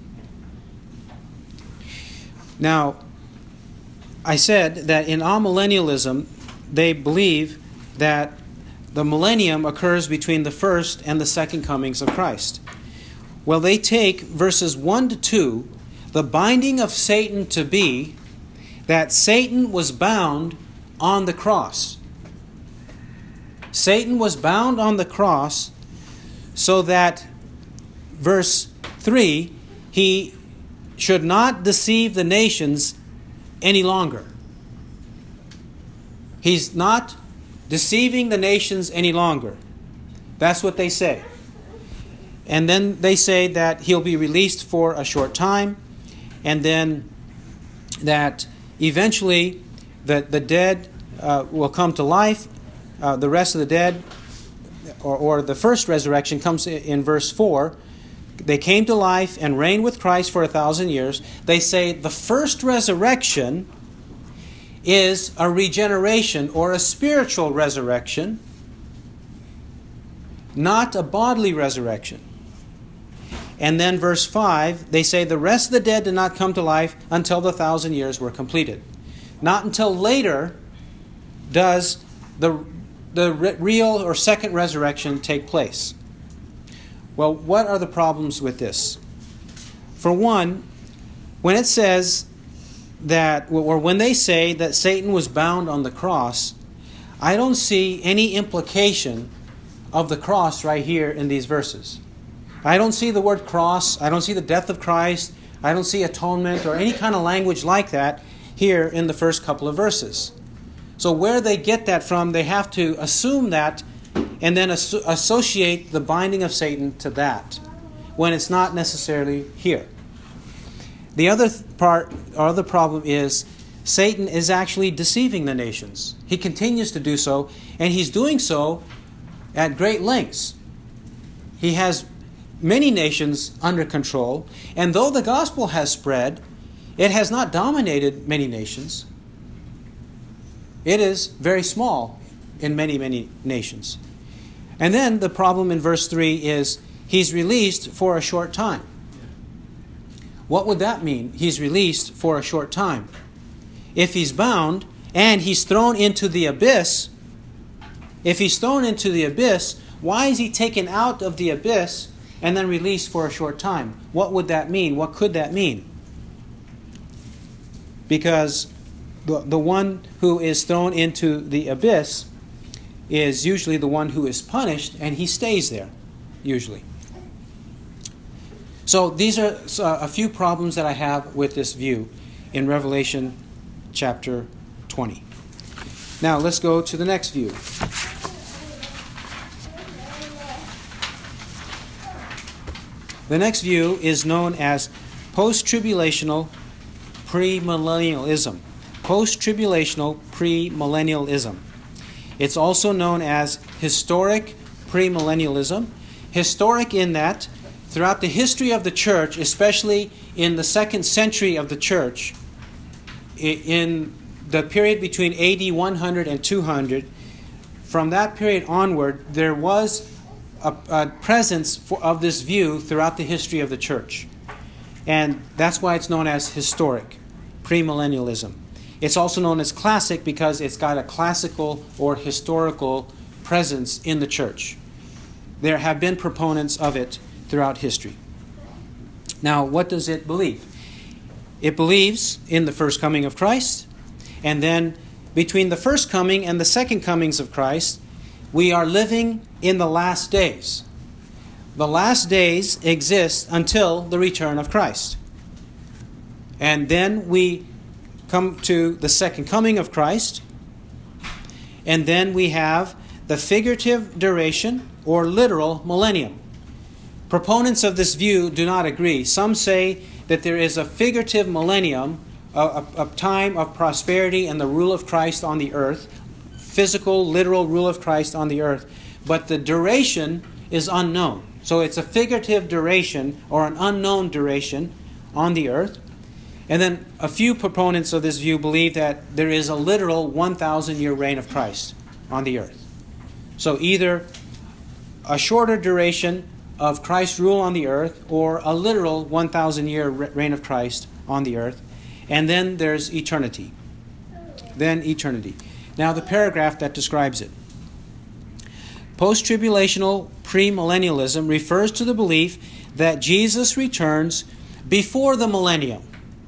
Now, I said that in amillennialism, they believe that the millennium occurs between the first and the second comings of Christ. Well, they take verses one to two, the binding of Satan to be that Satan was bound on the cross. Satan was bound on the cross so that, verse three, he should not deceive the nations any longer. He's not deceiving the nations any longer. That's what they say. And then they say that he'll be released for a short time, and then that eventually the, the dead uh, will come to life. Uh, the rest of the dead, or, or the first resurrection, comes in, in verse four. They came to life and reigned with Christ for a thousand years. They say the first resurrection is a regeneration or a spiritual resurrection, not a bodily resurrection. And then verse five, they say the rest of the dead did not come to life until the thousand years were completed. Not until later does the, the real or second resurrection take place. Well, what are the problems with this? For one, when it says that, or when they say that Satan was bound on the cross, I don't see any implication of the cross right here in these verses. I don't see the word cross. I don't see the death of Christ. I don't see atonement or any kind of language like that here in the first couple of verses. So where they get that from, they have to assume that and then as- associate the binding of Satan to that, when it's not necessarily here. The other th- part, or the problem is, Satan is actually deceiving the nations. He continues to do so, and he's doing so at great lengths. He has many nations under control, and though the gospel has spread, it has not dominated many nations. It is very small in many, many nations. And then the problem in verse three is he's released for a short time. What would that mean? He's released for a short time. If he's bound and he's thrown into the abyss, if he's thrown into the abyss, why is he taken out of the abyss and then released for a short time? What would that mean? What could that mean? Because the, the one who is thrown into the abyss is usually the one who is punished, and he stays there, usually. So these are a few problems that I have with this view in Revelation chapter twenty. Now let's go to the next view. The next view is known as post-tribulational premillennialism. Post-tribulational premillennialism. It's also known as historic premillennialism. Historic in that throughout the history of the church, especially in the second century of the church, in the period between A D one hundred and two hundred, from that period onward, there was a, a presence for, of this view throughout the history of the church. And that's why it's known as historic premillennialism. It's also known as classic because it's got a classical or historical presence in the church. There have been proponents of it throughout history. Now, what does it believe? It believes in the first coming of Christ, and then between the first coming and the second comings of Christ, we are living in the last days. The last days exist until the return of Christ. And then we come to the second coming of Christ, and then we have the figurative duration or literal millennium. Proponents of this view do not agree. Some say that there is a figurative millennium, a, a, a time of prosperity and the rule of Christ on the earth, physical, literal rule of Christ on the earth, but the duration is unknown. So it's a figurative duration or an unknown duration on the earth. And then a few proponents of this view believe that there is a literal one thousand year reign of Christ on the earth. So either a shorter duration of Christ's rule on the earth or a literal one thousand year reign of Christ on the earth. And then there's eternity. Then eternity. Now the paragraph that describes it. Post-tribulational premillennialism refers to the belief that Jesus returns before the millennium.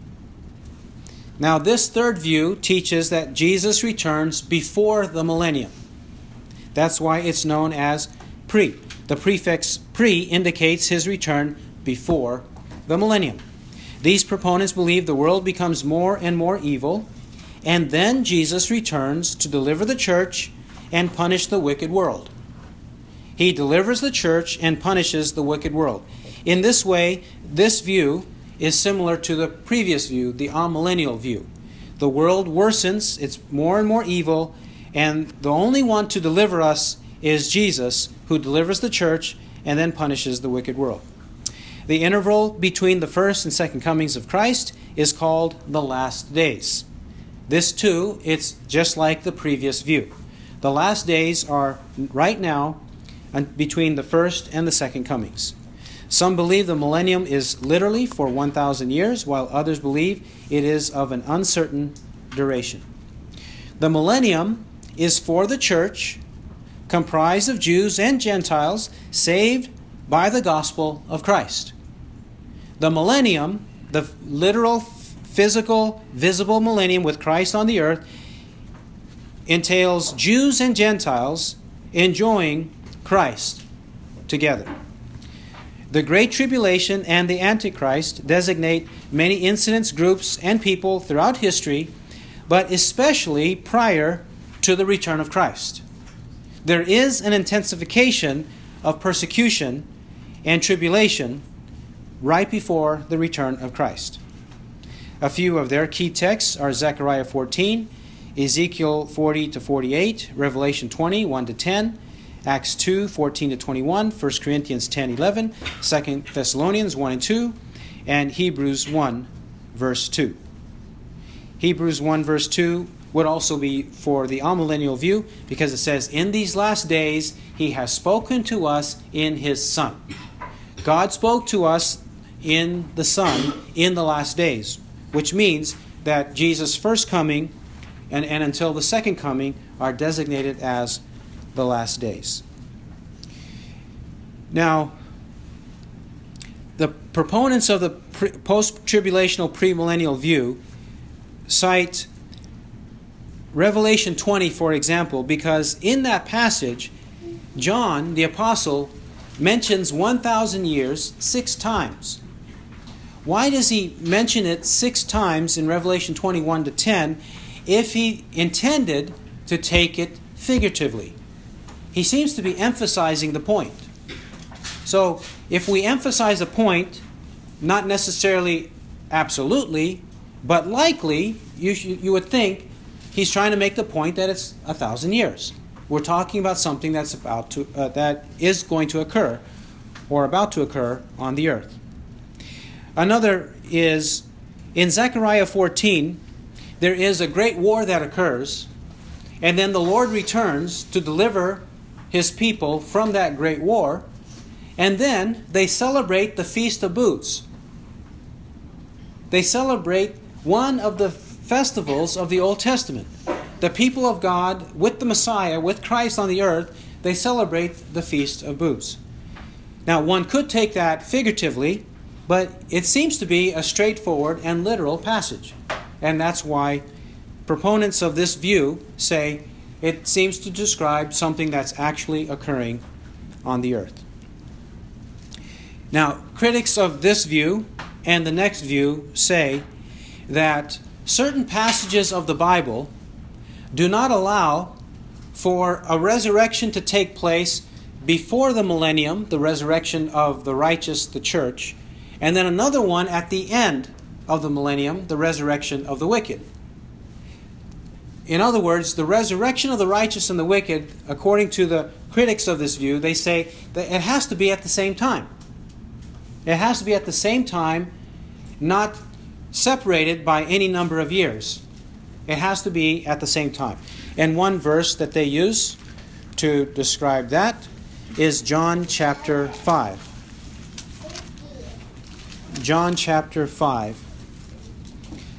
Now, this third view teaches that Jesus returns before the millennium. That's why it's known as pre. The prefix pre indicates his return before the millennium. These proponents believe the world becomes more and more evil, and then Jesus returns to deliver the church and punish the wicked world. He delivers the church and punishes the wicked world. In this way, this view is similar to the previous view, the amillennial view. The world worsens, it's more and more evil, and the only one to deliver us is Jesus, who delivers the church and then punishes the wicked world. The interval between the first and second comings of Christ is called the last days. This too, it's just like the previous view. The last days are right now between the first and the second comings. Some believe the millennium is literally for one thousand years, while others believe it is of an uncertain duration. The millennium is for the church, comprised of Jews and Gentiles, saved by the gospel of Christ. The millennium, the literal, physical, visible millennium with Christ on the earth, entails Jews and Gentiles enjoying Christ together. The Great Tribulation and the Antichrist designate many incidents, groups, and people throughout history, but especially prior to the return of Christ. There is an intensification of persecution and tribulation right before the return of Christ. A few of their key texts are Zechariah fourteen, Ezekiel forty to forty-eight, Revelation twenty, one to ten, Acts two, fourteen to twenty-one, First Corinthians ten, eleven, Second Thessalonians one and two, and Hebrews one, verse two. Hebrews one, verse two would also be for the amillennial view, because it says, in these last days he has spoken to us in his Son. God spoke to us in the Son in the last days, which means that Jesus' first coming and, and until the second coming are designated as the last days. Now, the proponents of the pre- post-tribulational premillennial view cite Revelation twenty, for example, because in that passage, John, the apostle, mentions one thousand years six times. Why does he mention it six times in Revelation twenty-one to ten if he intended to take it figuratively? He seems to be emphasizing the point. So, if we emphasize a point, not necessarily absolutely, but likely, you, sh- you would think he's trying to make the point that it's a thousand years. We're talking about something that's about to uh, that is going to occur, or about to occur on the earth. Another is in Zechariah fourteen. There is a great war that occurs, and then the Lord returns to deliver his people from that great war, and then they celebrate the Feast of Booths. They celebrate one of the festivals of the Old Testament. The people of God, with the Messiah, with Christ on the earth, they celebrate the Feast of Booths. Now, one could take that figuratively, but it seems to be a straightforward and literal passage. And that's why proponents of this view say it seems to describe something that's actually occurring on the earth. Now, critics of this view and the next view say that certain passages of the Bible do not allow for a resurrection to take place before the millennium, the resurrection of the righteous, the church, and then another one at the end of the millennium, the resurrection of the wicked. In other words, the resurrection of the righteous and the wicked, according to the critics of this view, they say that it has to be at the same time. It has to be at the same time, not separated by any number of years. It has to be at the same time. And one verse that they use to describe that is John chapter five. John chapter five.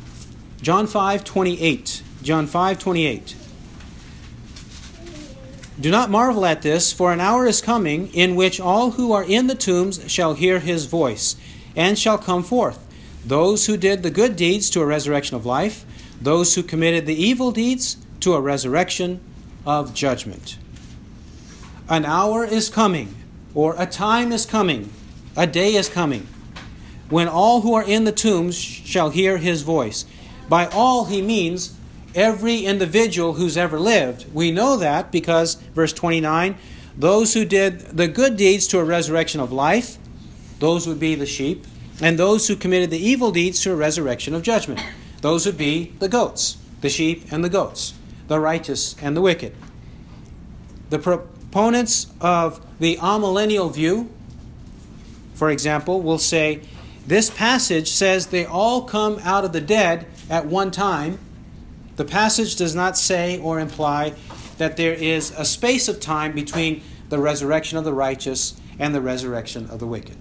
John five twenty-eight. John five twenty-eight. Do not marvel at this, for an hour is coming in which all who are in the tombs shall hear his voice, and shall come forth, those who did the good deeds to a resurrection of life, those who committed the evil deeds to a resurrection of judgment. An hour is coming, or a time is coming, a day is coming, when all who are in the tombs shall hear his voice. By all he means every individual who's ever lived. We know that because, verse twenty-nine, those who did the good deeds to a resurrection of life, those would be the sheep, and those who committed the evil deeds to a resurrection of judgment. Those would be the goats, the sheep and the goats, the righteous and the wicked. The proponents of the amillennial view, for example, will say, this passage says they all come out of the dead at one time. The passage does not say or imply that there is a space of time between the resurrection of the righteous and the resurrection of the wicked.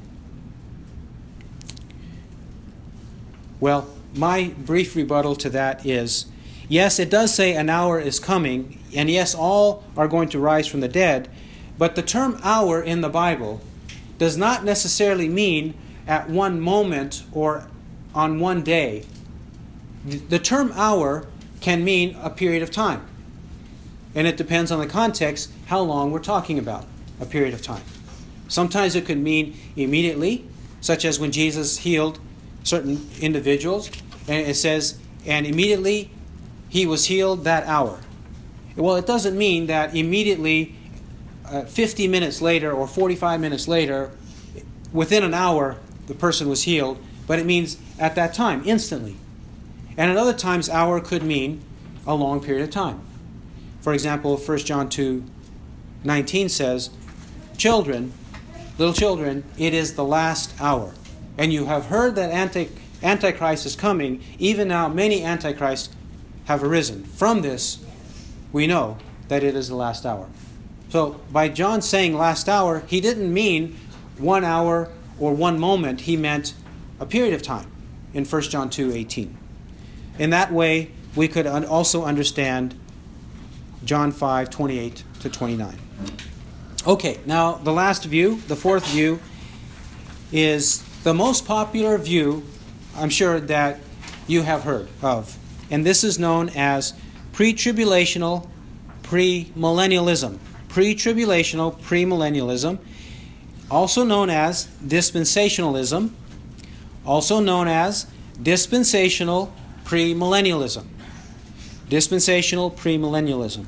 Well, my brief rebuttal to that is, yes, it does say an hour is coming, and yes, all are going to rise from the dead, but the term hour in the Bible does not necessarily mean at one moment or on one day. The term hour can mean a period of time. And it depends on the context how long we're talking about a period of time. Sometimes it could mean immediately, such as when Jesus healed certain individuals, and it says, and immediately he was healed that hour. Well, it doesn't mean that immediately, uh, fifty minutes later or forty-five minutes later, within an hour, the person was healed, but it means at that time, instantly. And at other times, hour could mean a long period of time. For example, First John two nineteen says, Children, little children, it is the last hour. And you have heard that anti, Antichrist is coming. Even now, many Antichrists have arisen. From this, we know that it is the last hour. So, by John saying last hour, he didn't mean one hour or one moment. He meant a period of time in First John two eighteen. In that way, we could also understand John five twenty-eight to twenty-nine. Okay, now the last view, the fourth view, is the most popular view, I'm sure, that you have heard of. And this is known as pre-tribulational premillennialism. Pre-tribulational premillennialism, also known as dispensationalism, also known as dispensational premillennialism. Dispensational premillennialism.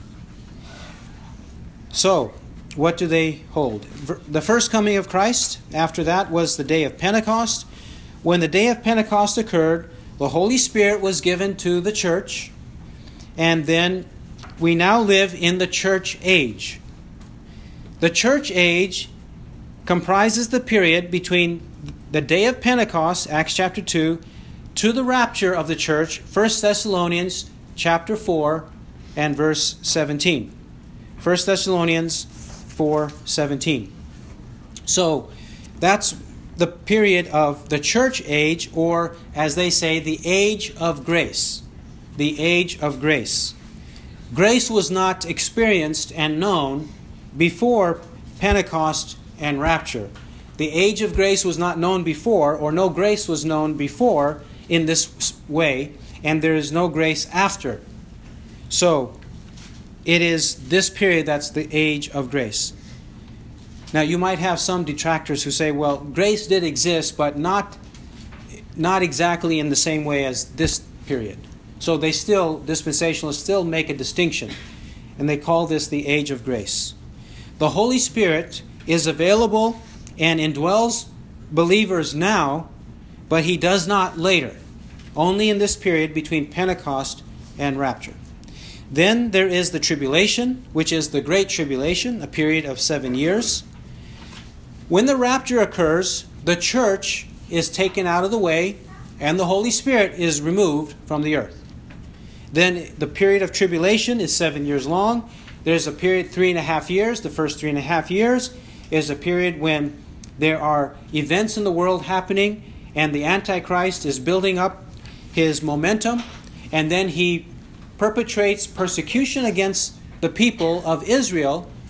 So, what do they hold? The first coming of Christ, after that, was the day of Pentecost. When the day of Pentecost occurred, the Holy Spirit was given to the church, and then we now live in the church age. The church age comprises the period between the day of Pentecost, Acts chapter two, to the rapture of the church, First Thessalonians chapter four and verse seventeen. First Thessalonians four seventeen. So that's the period of the church age, or as they say, the age of grace. The age of grace. Grace was not experienced and known before Pentecost and rapture. The age of grace was not known before, or no grace was known before in this way, and there is no grace after. So, it is this period that's the age of grace. Now, you might have some detractors who say, well, grace did exist, but not, not exactly in the same way as this period. So they still, dispensationalists still make a distinction, and they call this the age of grace. The Holy Spirit is available and indwells believers now, but He does not later, only in this period between Pentecost and rapture. Then there is the tribulation, which is the Great Tribulation, a period of seven years. When the rapture occurs, the church is taken out of the way, and the Holy Spirit is removed from the earth. Then the period of tribulation is seven years long. There's a period three and a half years. The first three and a half years is a period when there are events in the world happening, and the Antichrist is building up his momentum, and then he perpetrates persecution against the people of Israel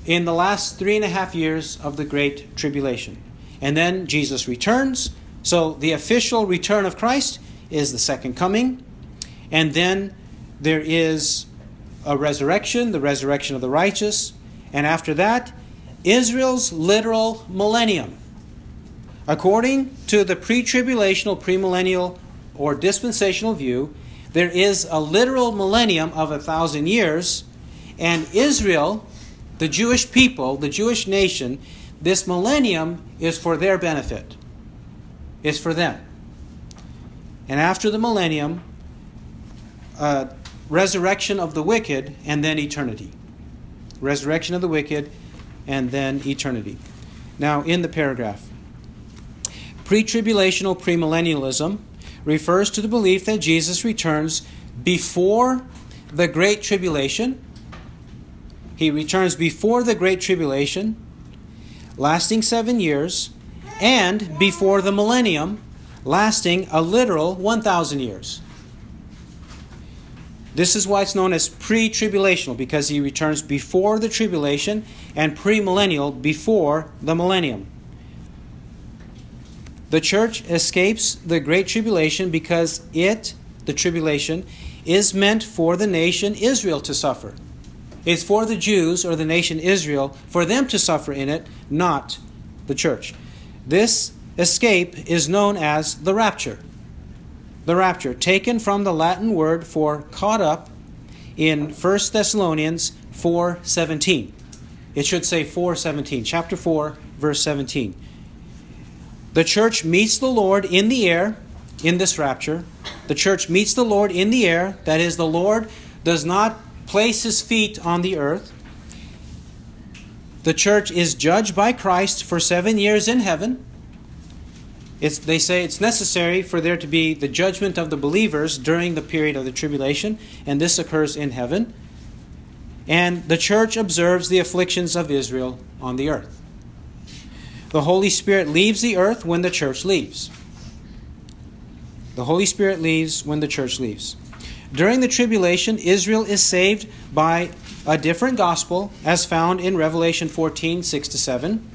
in the last three and a half years of the Great Tribulation. And then Jesus returns. So the official return of Christ is the second coming. And then there is a resurrection, the resurrection of the righteous. And after that, Israel's literal millennium. According to the pre-tribulational, premillennial, or dispensational view, there is a literal millennium of a thousand years. And Israel, the Jewish people, the Jewish nation, this millennium is for their benefit. It's for them. And after the millennium, uh, resurrection of the wicked, and then eternity. Resurrection of the wicked, and then eternity. Now, in the paragraph, pre-tribulational premillennialism refers to the belief that Jesus returns before the Great Tribulation. He returns before the Great Tribulation, lasting seven years, and before the millennium, lasting a literal one thousand years. This is why it's known as pre-tribulational, because he returns before the tribulation, and premillennial, before the millennium. The church escapes the Great Tribulation because it, the tribulation, is meant for the nation Israel to suffer. It's for the Jews, or the nation Israel, for them to suffer in it, not the church. This escape is known as the rapture. The rapture, taken from the Latin word for caught up in First Thessalonians four seventeen. It should say four seventeen, chapter four, verse seventeen. The church meets the Lord in the air in this rapture. The church meets the Lord in the air. That is, the Lord does not place his feet on the earth. The church is judged by Christ for seven years in heaven. It's, they say it's necessary for there to be the judgment of the believers during the period of the tribulation, and this occurs in heaven. And the church observes the afflictions of Israel on the earth. The Holy Spirit leaves the earth when the church leaves. The Holy Spirit leaves when the church leaves. During the tribulation, Israel is saved by a different gospel, as found in Revelation fourteen, six to seven.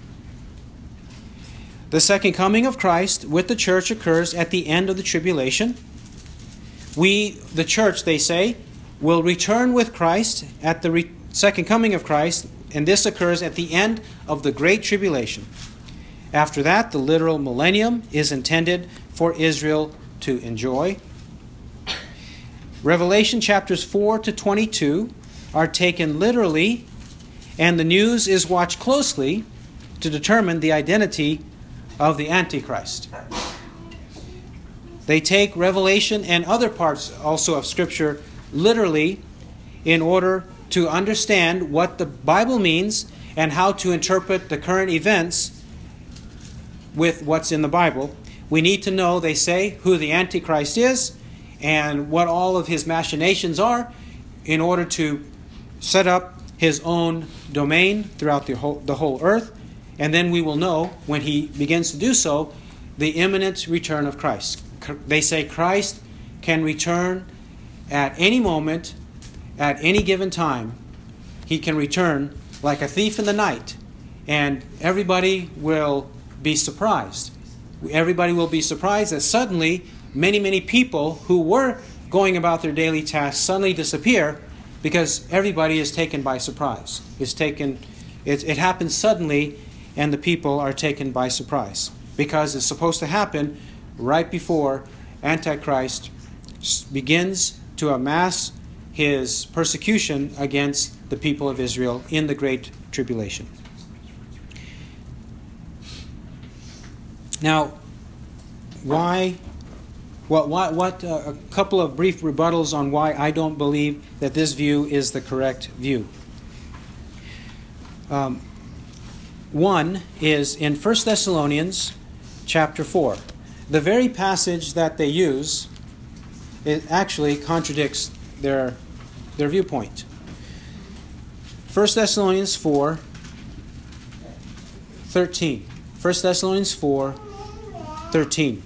The second coming of Christ with the church occurs at the end of the tribulation. We, the church, they say, will return with Christ at the re- second coming of Christ, and this occurs at the end of the Great Tribulation. After that, the literal millennium is intended for Israel to enjoy. Revelation chapters four to twenty-two are taken literally, and the news is watched closely to determine the identity of the Antichrist. They take Revelation and other parts also of Scripture literally in order to understand what the Bible means and how to interpret the current events with what's in the Bible. We need to know, they say, who the Antichrist is and what all of his machinations are in order to set up his own domain throughout the whole, the whole earth. And then we will know, when he begins to do so, the imminent return of Christ. They say Christ can return at any moment, at any given time. He can return like a thief in the night, and everybody will be surprised. Everybody will be surprised that suddenly many, many people who were going about their daily tasks suddenly disappear, because everybody is taken by surprise. It's taken, it, it happens suddenly, and the people are taken by surprise, because it's supposed to happen right before Antichrist begins to amass his persecution against the people of Israel in the Great Tribulation. Now, why? What? What? What? Uh, a couple of brief rebuttals on why I don't believe that this view is the correct view. Um, one is in First Thessalonians chapter four. The very passage that they use, it actually contradicts their their viewpoint. First Thessalonians four thirteen. First Thessalonians four thirteen.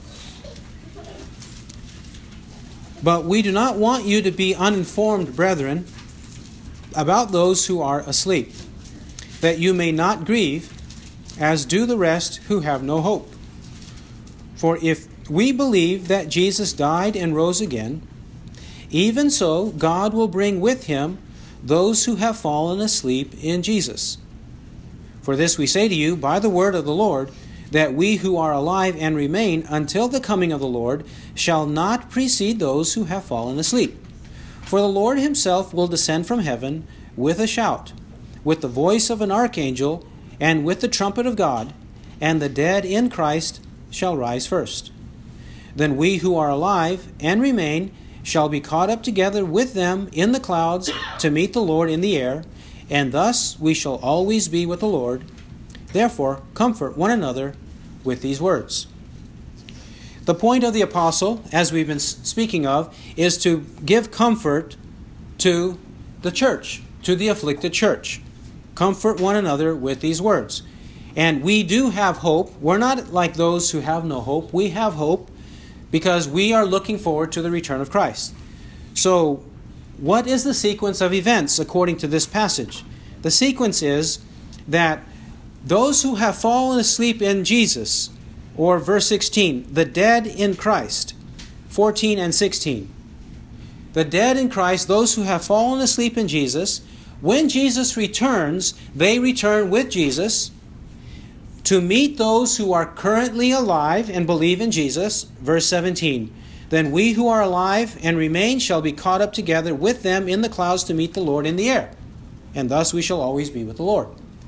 But we do not want you to be uninformed, brethren, about those who are asleep, that you may not grieve, as do the rest who have no hope. For if we believe that Jesus died and rose again, even so God will bring with him those who have fallen asleep in Jesus. For this we say to you by the word of the Lord, that we who are alive and remain until the coming of the Lord shall not precede those who have fallen asleep. For the Lord himself will descend from heaven with a shout, with the voice of an archangel, and with the trumpet of God, and the dead in Christ shall rise first. Then we who are alive and remain shall be caught up together with them in the clouds to meet the Lord in the air, and thus we shall always be with the Lord. Therefore, comfort one another with these words. The point of the apostle, as we've been speaking of, is to give comfort to the church, to the afflicted church. Comfort one another with these words. And we do have hope. We're not like those who have no hope. We have hope because we are looking forward to the return of Christ. So, what is the sequence of events according to this passage? The sequence is that those who have fallen asleep in Jesus, or verse sixteen, the dead in Christ, fourteen and sixteen. The dead in Christ, those who have fallen asleep in Jesus, when Jesus returns, they return with Jesus to meet those who are currently alive and believe in Jesus. Verse seventeen, then we who are alive and remain shall be caught up together with them in the clouds to meet the Lord in the air, and thus we shall always be with the Lord.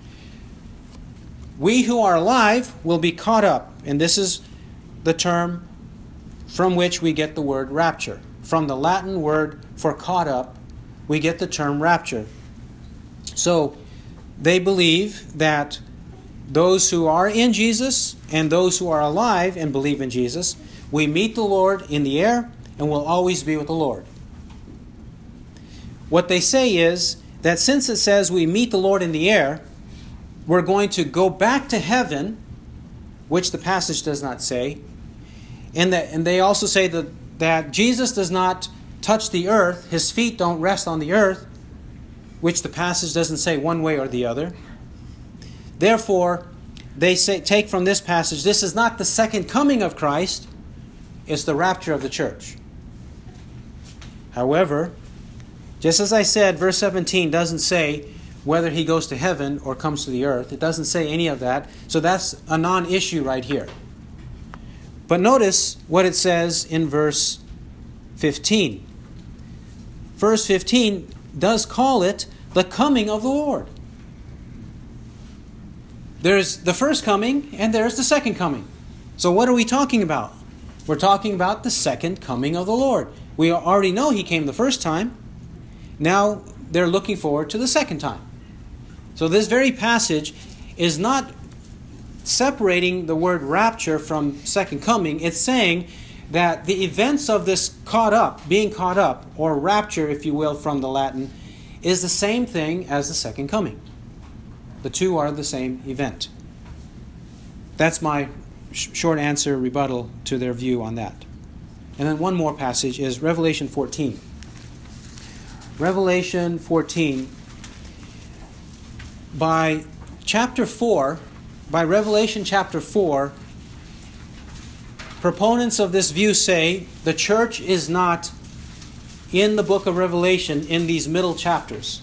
We who are alive will be caught up, and this is the term from which we get the word rapture. From the Latin word for caught up, we get the term rapture. So they believe that those who are in Jesus and those who are alive and believe in Jesus, we meet the Lord in the air and will always be with the Lord. What they say is that since it says we meet the Lord in the air, we're going to go back to heaven, which the passage does not say. And, that, and they also say that, that Jesus does not touch the earth, his feet don't rest on the earth, which the passage doesn't say one way or the other. Therefore, they say, take from this passage, this is not the second coming of Christ, it's the rapture of the church. However, just as I said, verse seventeen doesn't say whether he goes to heaven or comes to the earth. It doesn't say any of that. So that's a non-issue right here. But notice what it says in verse fifteen. Verse fifteen does call it the coming of the Lord. There's the first coming and there's the second coming. So what are we talking about? We're talking about the second coming of the Lord. We already know he came the first time. Now they're looking forward to the second time. So this very passage is not separating the word rapture from second coming. It's saying that the events of this caught up, being caught up, or rapture, if you will, from the Latin, is the same thing as the second coming. The two are the same event. That's my sh- short answer rebuttal to their view on that. And then one more passage is Revelation fourteen. Revelation fourteen. By chapter four, by Revelation chapter four, proponents of this view say the church is not in the book of Revelation in these middle chapters.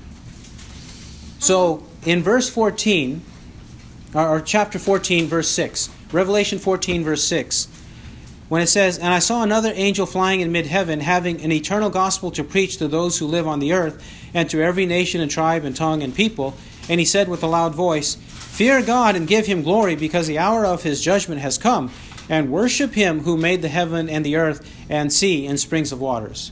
So in verse fourteen, or chapter fourteen, verse six, Revelation fourteen, verse six, when it says, and I saw another angel flying in mid-heaven, having an eternal gospel to preach to those who live on the earth, and to every nation and tribe and tongue and people. And he said with a loud voice, fear God and give him glory, because the hour of his judgment has come, and worship him who made the heaven and the earth and sea and springs of waters.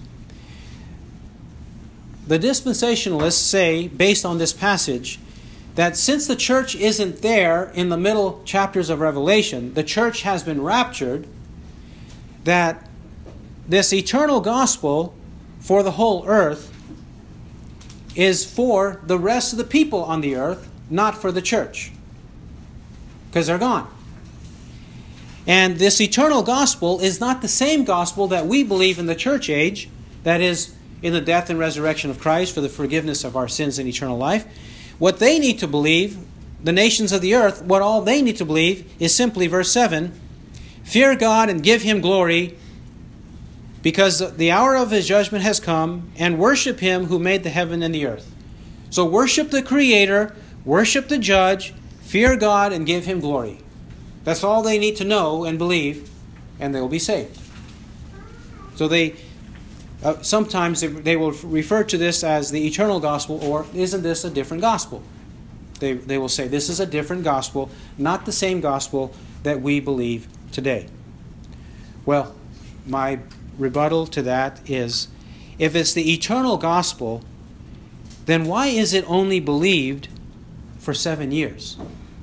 The dispensationalists say, based on this passage, that since the church isn't there in the middle chapters of Revelation, the church has been raptured, that this eternal gospel for the whole earth is for the rest of the people on the earth, not for the church, because they're gone. And this eternal gospel is not the same gospel that we believe in the church age, that is, in the death and resurrection of Christ for the forgiveness of our sins and eternal life. what they need to believe, the nations of the earth, what all they need to believe is simply verse seven, fear God and give Him glory, because the hour of His judgment has come, and worship Him who made the heaven and the earth. So worship the Creator, worship the Judge, fear God, and give Him glory. That's all they need to know and believe, and they will be saved. So they uh, sometimes they will refer to this as the eternal gospel, or isn't this a different gospel? They, they will say this is a different gospel, not the same gospel that we believe today. Well, my rebuttal to that is, if it's the eternal gospel, then why is it only believed for seven years?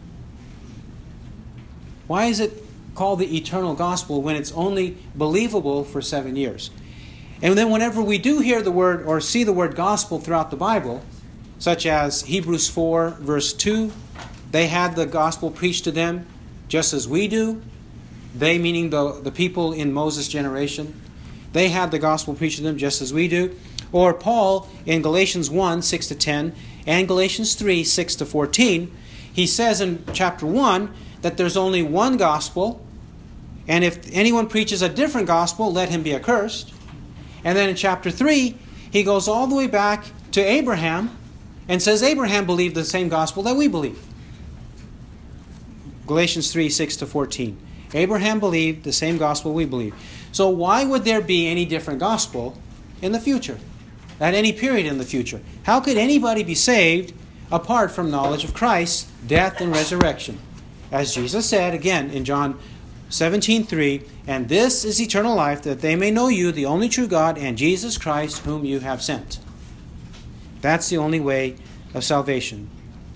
Why is it called the eternal gospel when it's only believable for seven years? And then whenever we do hear the word or see the word gospel throughout the Bible, such as Hebrews four verse two, they had the gospel preached to them just as we do. They meaning the, the people in Moses' generation. They had the gospel preached to them just as we do. Or Paul in Galatians one, six to ten, and Galatians three, six to fourteen, he says in chapter one that there's only one gospel, and if anyone preaches a different gospel, let him be accursed. And then in chapter three, he goes all the way back to Abraham and says Abraham believed the same gospel that we believe. Galatians three, six to fourteen. Abraham believed the same gospel we believe. So why would there be any different gospel in the future? At any period in the future? How could anybody be saved apart from knowledge of Christ's death and resurrection? As Jesus said again in John seventeen three, and this is eternal life, that they may know you, the only true God, and Jesus Christ, whom you have sent. That's the only way of salvation.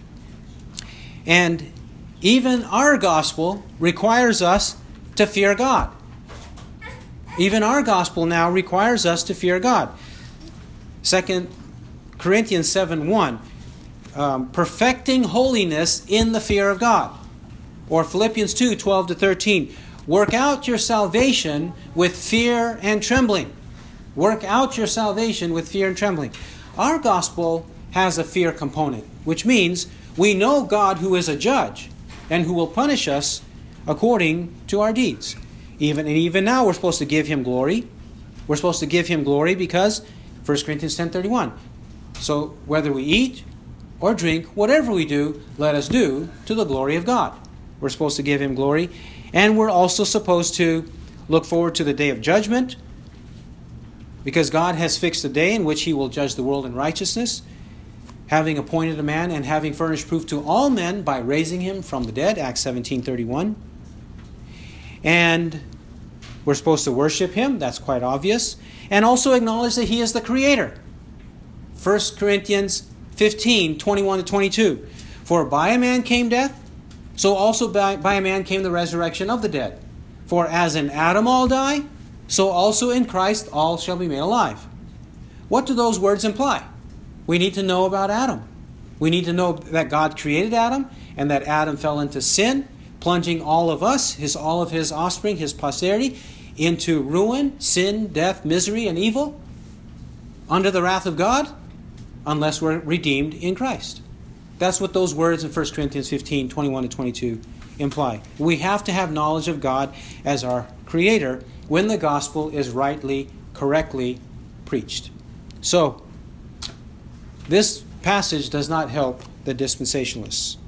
And even our gospel requires us to fear God. Even our gospel now requires us to fear God. Second Corinthians seven one, um, perfecting holiness in the fear of God. Or Philippians two, twelve to thirteen, work out your salvation with fear and trembling. Work out your salvation with fear and trembling. Our gospel has a fear component, which means we know God who is a judge and who will punish us according to our deeds. Even and even now we're supposed to give Him glory. We're supposed to give Him glory because First Corinthians ten thirty-one. So whether we eat or drink, whatever we do, let us do to the glory of God. We're supposed to give Him glory. And we're also supposed to look forward to the day of judgment, because God has fixed a day in which He will judge the world in righteousness, having appointed a man and having furnished proof to all men by raising Him from the dead, Acts seventeen thirty-one. And we're supposed to worship Him, that's quite obvious, and also acknowledge that He is the Creator. First Corinthians fifteen, twenty-one to twenty-two. For by a man came death, so also by, by a man came the resurrection of the dead. For as in Adam all die, so also in Christ all shall be made alive. What do those words imply? We need to know about Adam. We need to know that God created Adam and that Adam fell into sin, plunging all of us, his all of his offspring, his posterity, into ruin, sin, death, misery, and evil, under the wrath of God, unless we're redeemed in Christ. That's what those words in First Corinthians fifteen, twenty-one to twenty-two imply. We have to have knowledge of God as our Creator when the gospel is rightly, correctly preached. So, this passage does not help the dispensationalists.